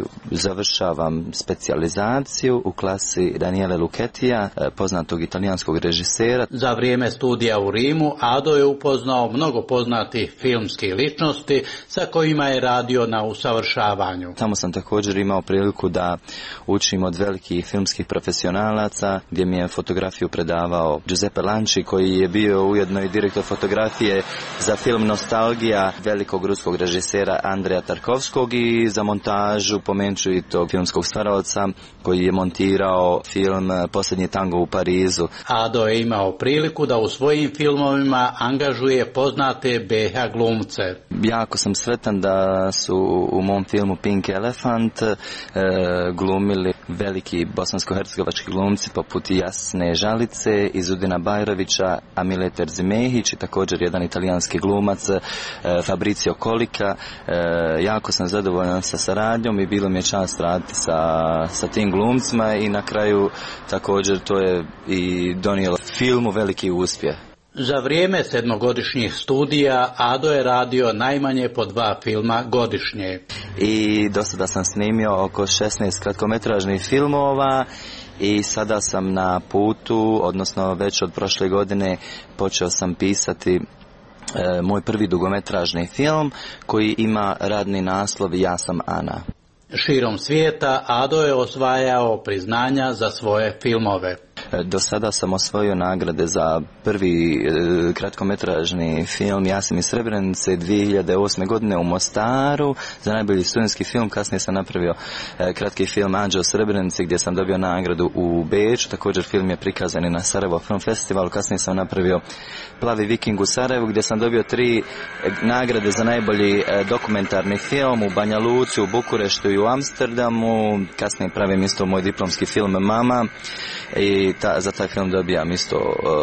završavam specijalizaciju u klasi Daniele Lucchettija, poznatog italijanskog režisera. Za vrijeme studija u Rimu Ado je upoznao mnogo poznatih filmskih ličnosti sa kojima je radio na usavršavanju. Tamo sam također imao priliku da učim od velikih filmskih profesionalaca, gdje mi je fotografiju predavao Giuseppe Lanci, koji je bio ujedno i direktor fotografije za film Nostalgija velikog ruskog režisera Andreja Tarkovskog, i za montažu pomenču i tog filmskog stvaralaca koji je montirao film Posljednji tango u Parizu. Ado je imao priliku da u svojim filmovima angažuje poznate be ha glumce. Jako sam sretan da su u mom filmu Pink Elephant e, glumili veliki bosansko-hercegovački glumci poput Jasne Žalice, Izudina Bajrovića, Amile Terzimehić i također jedan italijanski glumac e, Fabrizio Kolika. E, jako sam zadovoljan sa saradnjom i bilo mi je čast raditi sa, sa tim glumcima i na kraju također to je i donijelo filmu veliki uspjeh. Za vrijeme sedmogodišnjih studija Ado je radio najmanje po dva filma godišnje. I do sada sam snimio oko šesnaest kratkometražnih filmova i sada sam na putu, odnosno već od prošle godine počeo sam pisati e, moj prvi dugometražni film koji ima radni naslov Ja sam Ana. Širom svijeta Ado je osvajao priznanja za svoje filmove. Do sada sam osvojio nagrade za prvi e, kratkometražni film Ja sam iz Srebrenice dvije hiljade osme. godine u Mostaru za najbolji studentski film. Kasnije sam napravio e, kratki film Anđeo Srebrenice gdje sam dobio nagradu u Beču. Također film je prikazan i na Sarajevo Film Festivalu. Kasnije sam napravio Plavi viking u Sarajevu gdje sam dobio tri nagrade za najbolji e, dokumentarni film u Banja Luci, u Bukureštu i u Amsterdamu. Kasnije pravim isto moj diplomski film Mama i ta, za taj film dobijam isto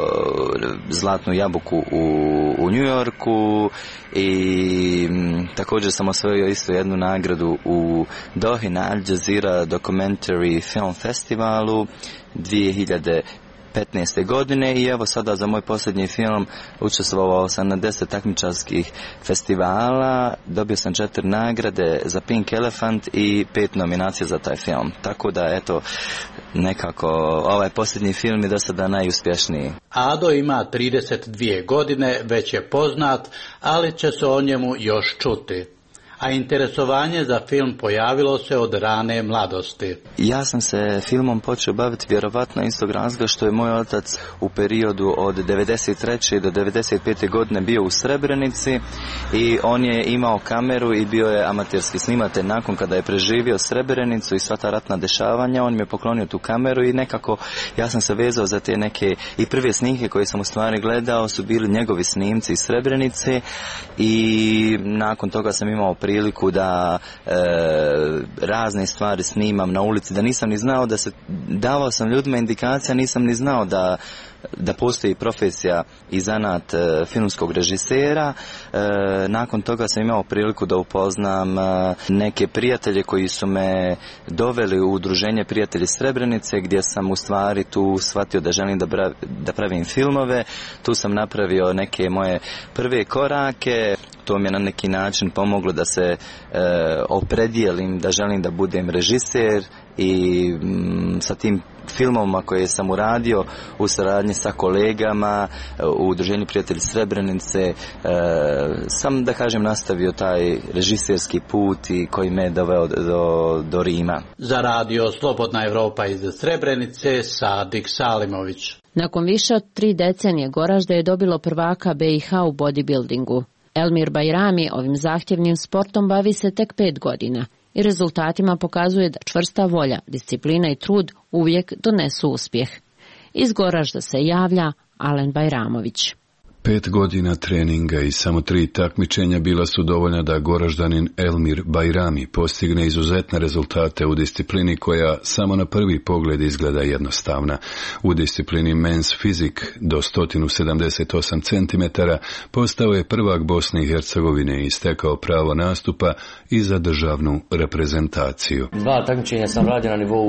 uh, Zlatnu jabuku u, u New Yorku i m, također sam osvojio isto jednu nagradu u Dohi na Al Jazeera Documentary Film Festivalu dvije hiljade petnaeste. godine i evo sada za moj posljednji film učestvovao sam na deset takmičarskih festivala, dobio sam četiri nagrade za Pink Elephant i pet nominacija za taj film. Tako da eto, nekako ovaj posljednji film je do sada najuspješniji. Ado ima trideset dvije godine, već je poznat, ali će se o njemu još čuti. A interesovanje za film pojavilo se od rane mladosti. Ja sam se filmom počeo baviti vjerovatno istog razloga što je moj otac u periodu od devedeset treće do devedeset pete. godine bio u Srebrenici i on je imao kameru i bio je amaterski snimatelj. Nakon kada je preživio Srebrenicu i sva ta ratna dešavanja, on mi je poklonio tu kameru i nekako ja sam se vezao za te neke i prve snimke koje sam u stvari gledao su bili njegovi snimci iz Srebrenice i nakon toga sam imao priliku da e, razne stvari snimam na ulici, da nisam ni znao da se, davao sam ljudima indikacija, nisam ni znao da da postoji profesija i zanat e, filmskog režisera. E, nakon toga sam imao priliku da upoznam e, neke prijatelje koji su me doveli u udruženje Prijatelji Srebrenice, gdje sam u stvari tu shvatio da želim da, bra, da pravim filmove. Tu sam napravio neke moje prve korake. To mi je na neki način pomoglo da se e, opredijelim, da želim da budem režiser i m, sa tim filmovima koje sam uradio u saradnji sa kolegama u udruženju Prijatelji Srebrenice e, sam, da kažem, nastavio taj režiserski put i koji me je doveo do, do Rima. Za radio Slobodna Evropa iz Srebrenice, Sadik Salimović. Nakon više od tri decenije Goražde je dobilo prvaka be i ha u bodybuildingu. Elmir Bajrami ovim zahtjevnim sportom bavi se tek pet godina i rezultatima pokazuje da čvrsta volja, disciplina i trud uvijek donesu uspjeh. Iz Goražda se javlja Alen Bajramović. Pet godina treninga i samo tri takmičenja bila su dovoljna da Goraždanin Elmir Bajrami postigne izuzetne rezultate u disciplini koja samo na prvi pogled izgleda jednostavna. U disciplini Men's Physique do sto sedamdeset osam centimetara postao je prvak Bosne i Hercegovine i stekao pravo nastupa i za državnu reprezentaciju. Dva takmičenja sam radio na nivou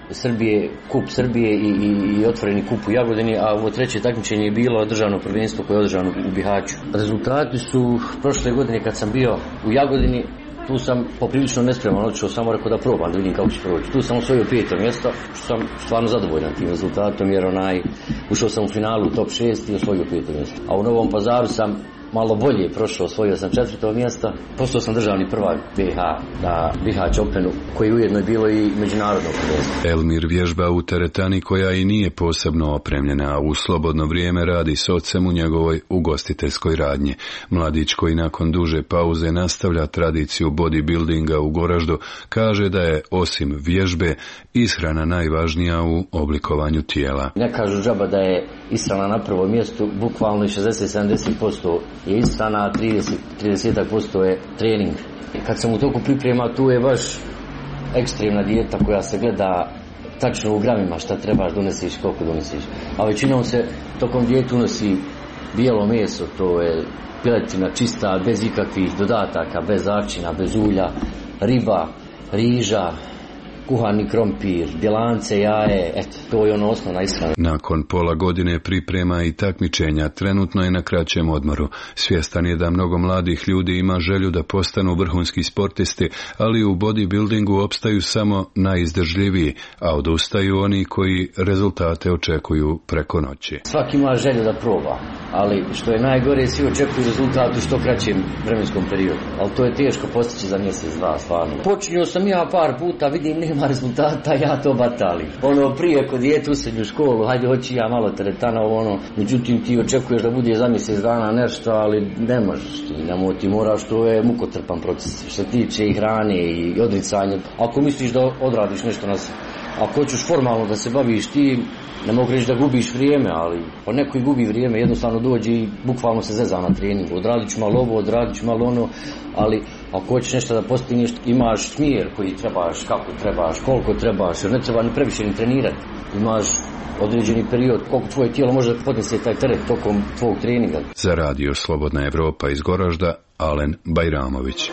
Srbije, kup Srbije i, i, i otvoreni kup u Jagodini, a ovo treće takmičenje je bilo državno prvenstvo koje je održano u Bihaću. Rezultati su prošle godine kad sam bio u Jagodini, tu sam poprilično nespreman odšao, samo rekao da probam, da vidim kako će proći. Tu sam osvojio peto mjesto, što sam stvarno zadovoljan tim rezultatom, jer onaj, ušao sam u finalu u top šest i osvojio peto mjesto. A u Novom Pazaru sam malo bolje prošao, osvojio sam četvrto mjesto, postao sam državni prvak B iH na Bihać Openu, koji ujedno je bilo i međunarodno prvenstvo. Elmir vježba u teretani koja i nije posebno opremljena, a u slobodno vrijeme radi s ocem u njegovoj ugostiteljskoj radnji. Mladić koji nakon duže pauze nastavlja tradiciju bodybuildinga u Goraždu, kaže da je osim vježbe ishrana najvažnija u oblikovanju tijela. Ne kažu džaba da je ishrana na prvom mjestu, bukvalno šezdeset do sedamdeset posto je ishrana, a trideset do trideset posto je trening. Kad sam u toku priprema, tu je baš ekstremna dijeta koja se gleda tačno u gramima šta trebaš donesiš, koliko donesiš. A većinom se tokom dijete unosi bijelo meso, to je piletina čista, bez ikakvih dodataka, bez začina, bez ulja, riba, riža, kuhani krompir, bjelance, jaje, eto, to je ono osnovna ishrana. Nakon pola godine priprema i takmičenja, trenutno je na kraćem odmoru. Svjestan je da mnogo mladih ljudi ima želju da postanu vrhunski sportisti, ali u bodybuildingu opstaju samo najizdržljiviji, a odustaju oni koji rezultate očekuju preko noći. Svaki ima želju da proba, ali što je najgore, svi očekuju rezultat u što kraćem vremenskom periodu. Ali to je teško postići za mjesec, dva, stvarno. Počinio sam ja par puta, vidim nema rezultata, ja to batalim. Ono prije kod dijete u srednju školu, hajde hoći ja malo teretana, ono, međutim ti očekuješ da bude za mjesec dana nešto, ali ne možeš ti, nemo ti moraš, to je mukotrpan proces. Što se tiče i hrane i odricanja. Ako misliš da odradiš nešto na se, ako hoćeš formalno da se baviš ti, ne mogu reći da gubiš vrijeme, ali pa neko i gubi vrijeme, jednostavno dođe i bukvalno se zeza na treningu. Odradit ću malo ovo, odradit ću malo ono, ali ako hoćeš nešto da postigneš, imaš smjer koji trebaš, kako trebaš, koliko trebaš, jer ne treba ni previše ni trenirati. Imaš određeni period koliko tvoje tijelo može da podnese taj teret tokom tvog treninga. Za radio Slobodna Evropa iz Goražda, Alen Bajramović.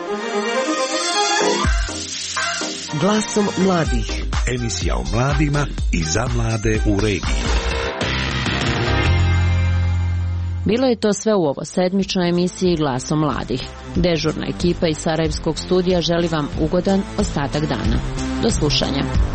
Glasom mladih. Emisija o mladima i za mlade u regiji. Bilo je to sve u ovo sedmičnoj emisiji Glasom mladih. Dežurna ekipa iz Sarajevskog studija želi vam ugodan ostatak dana. Do slušanja.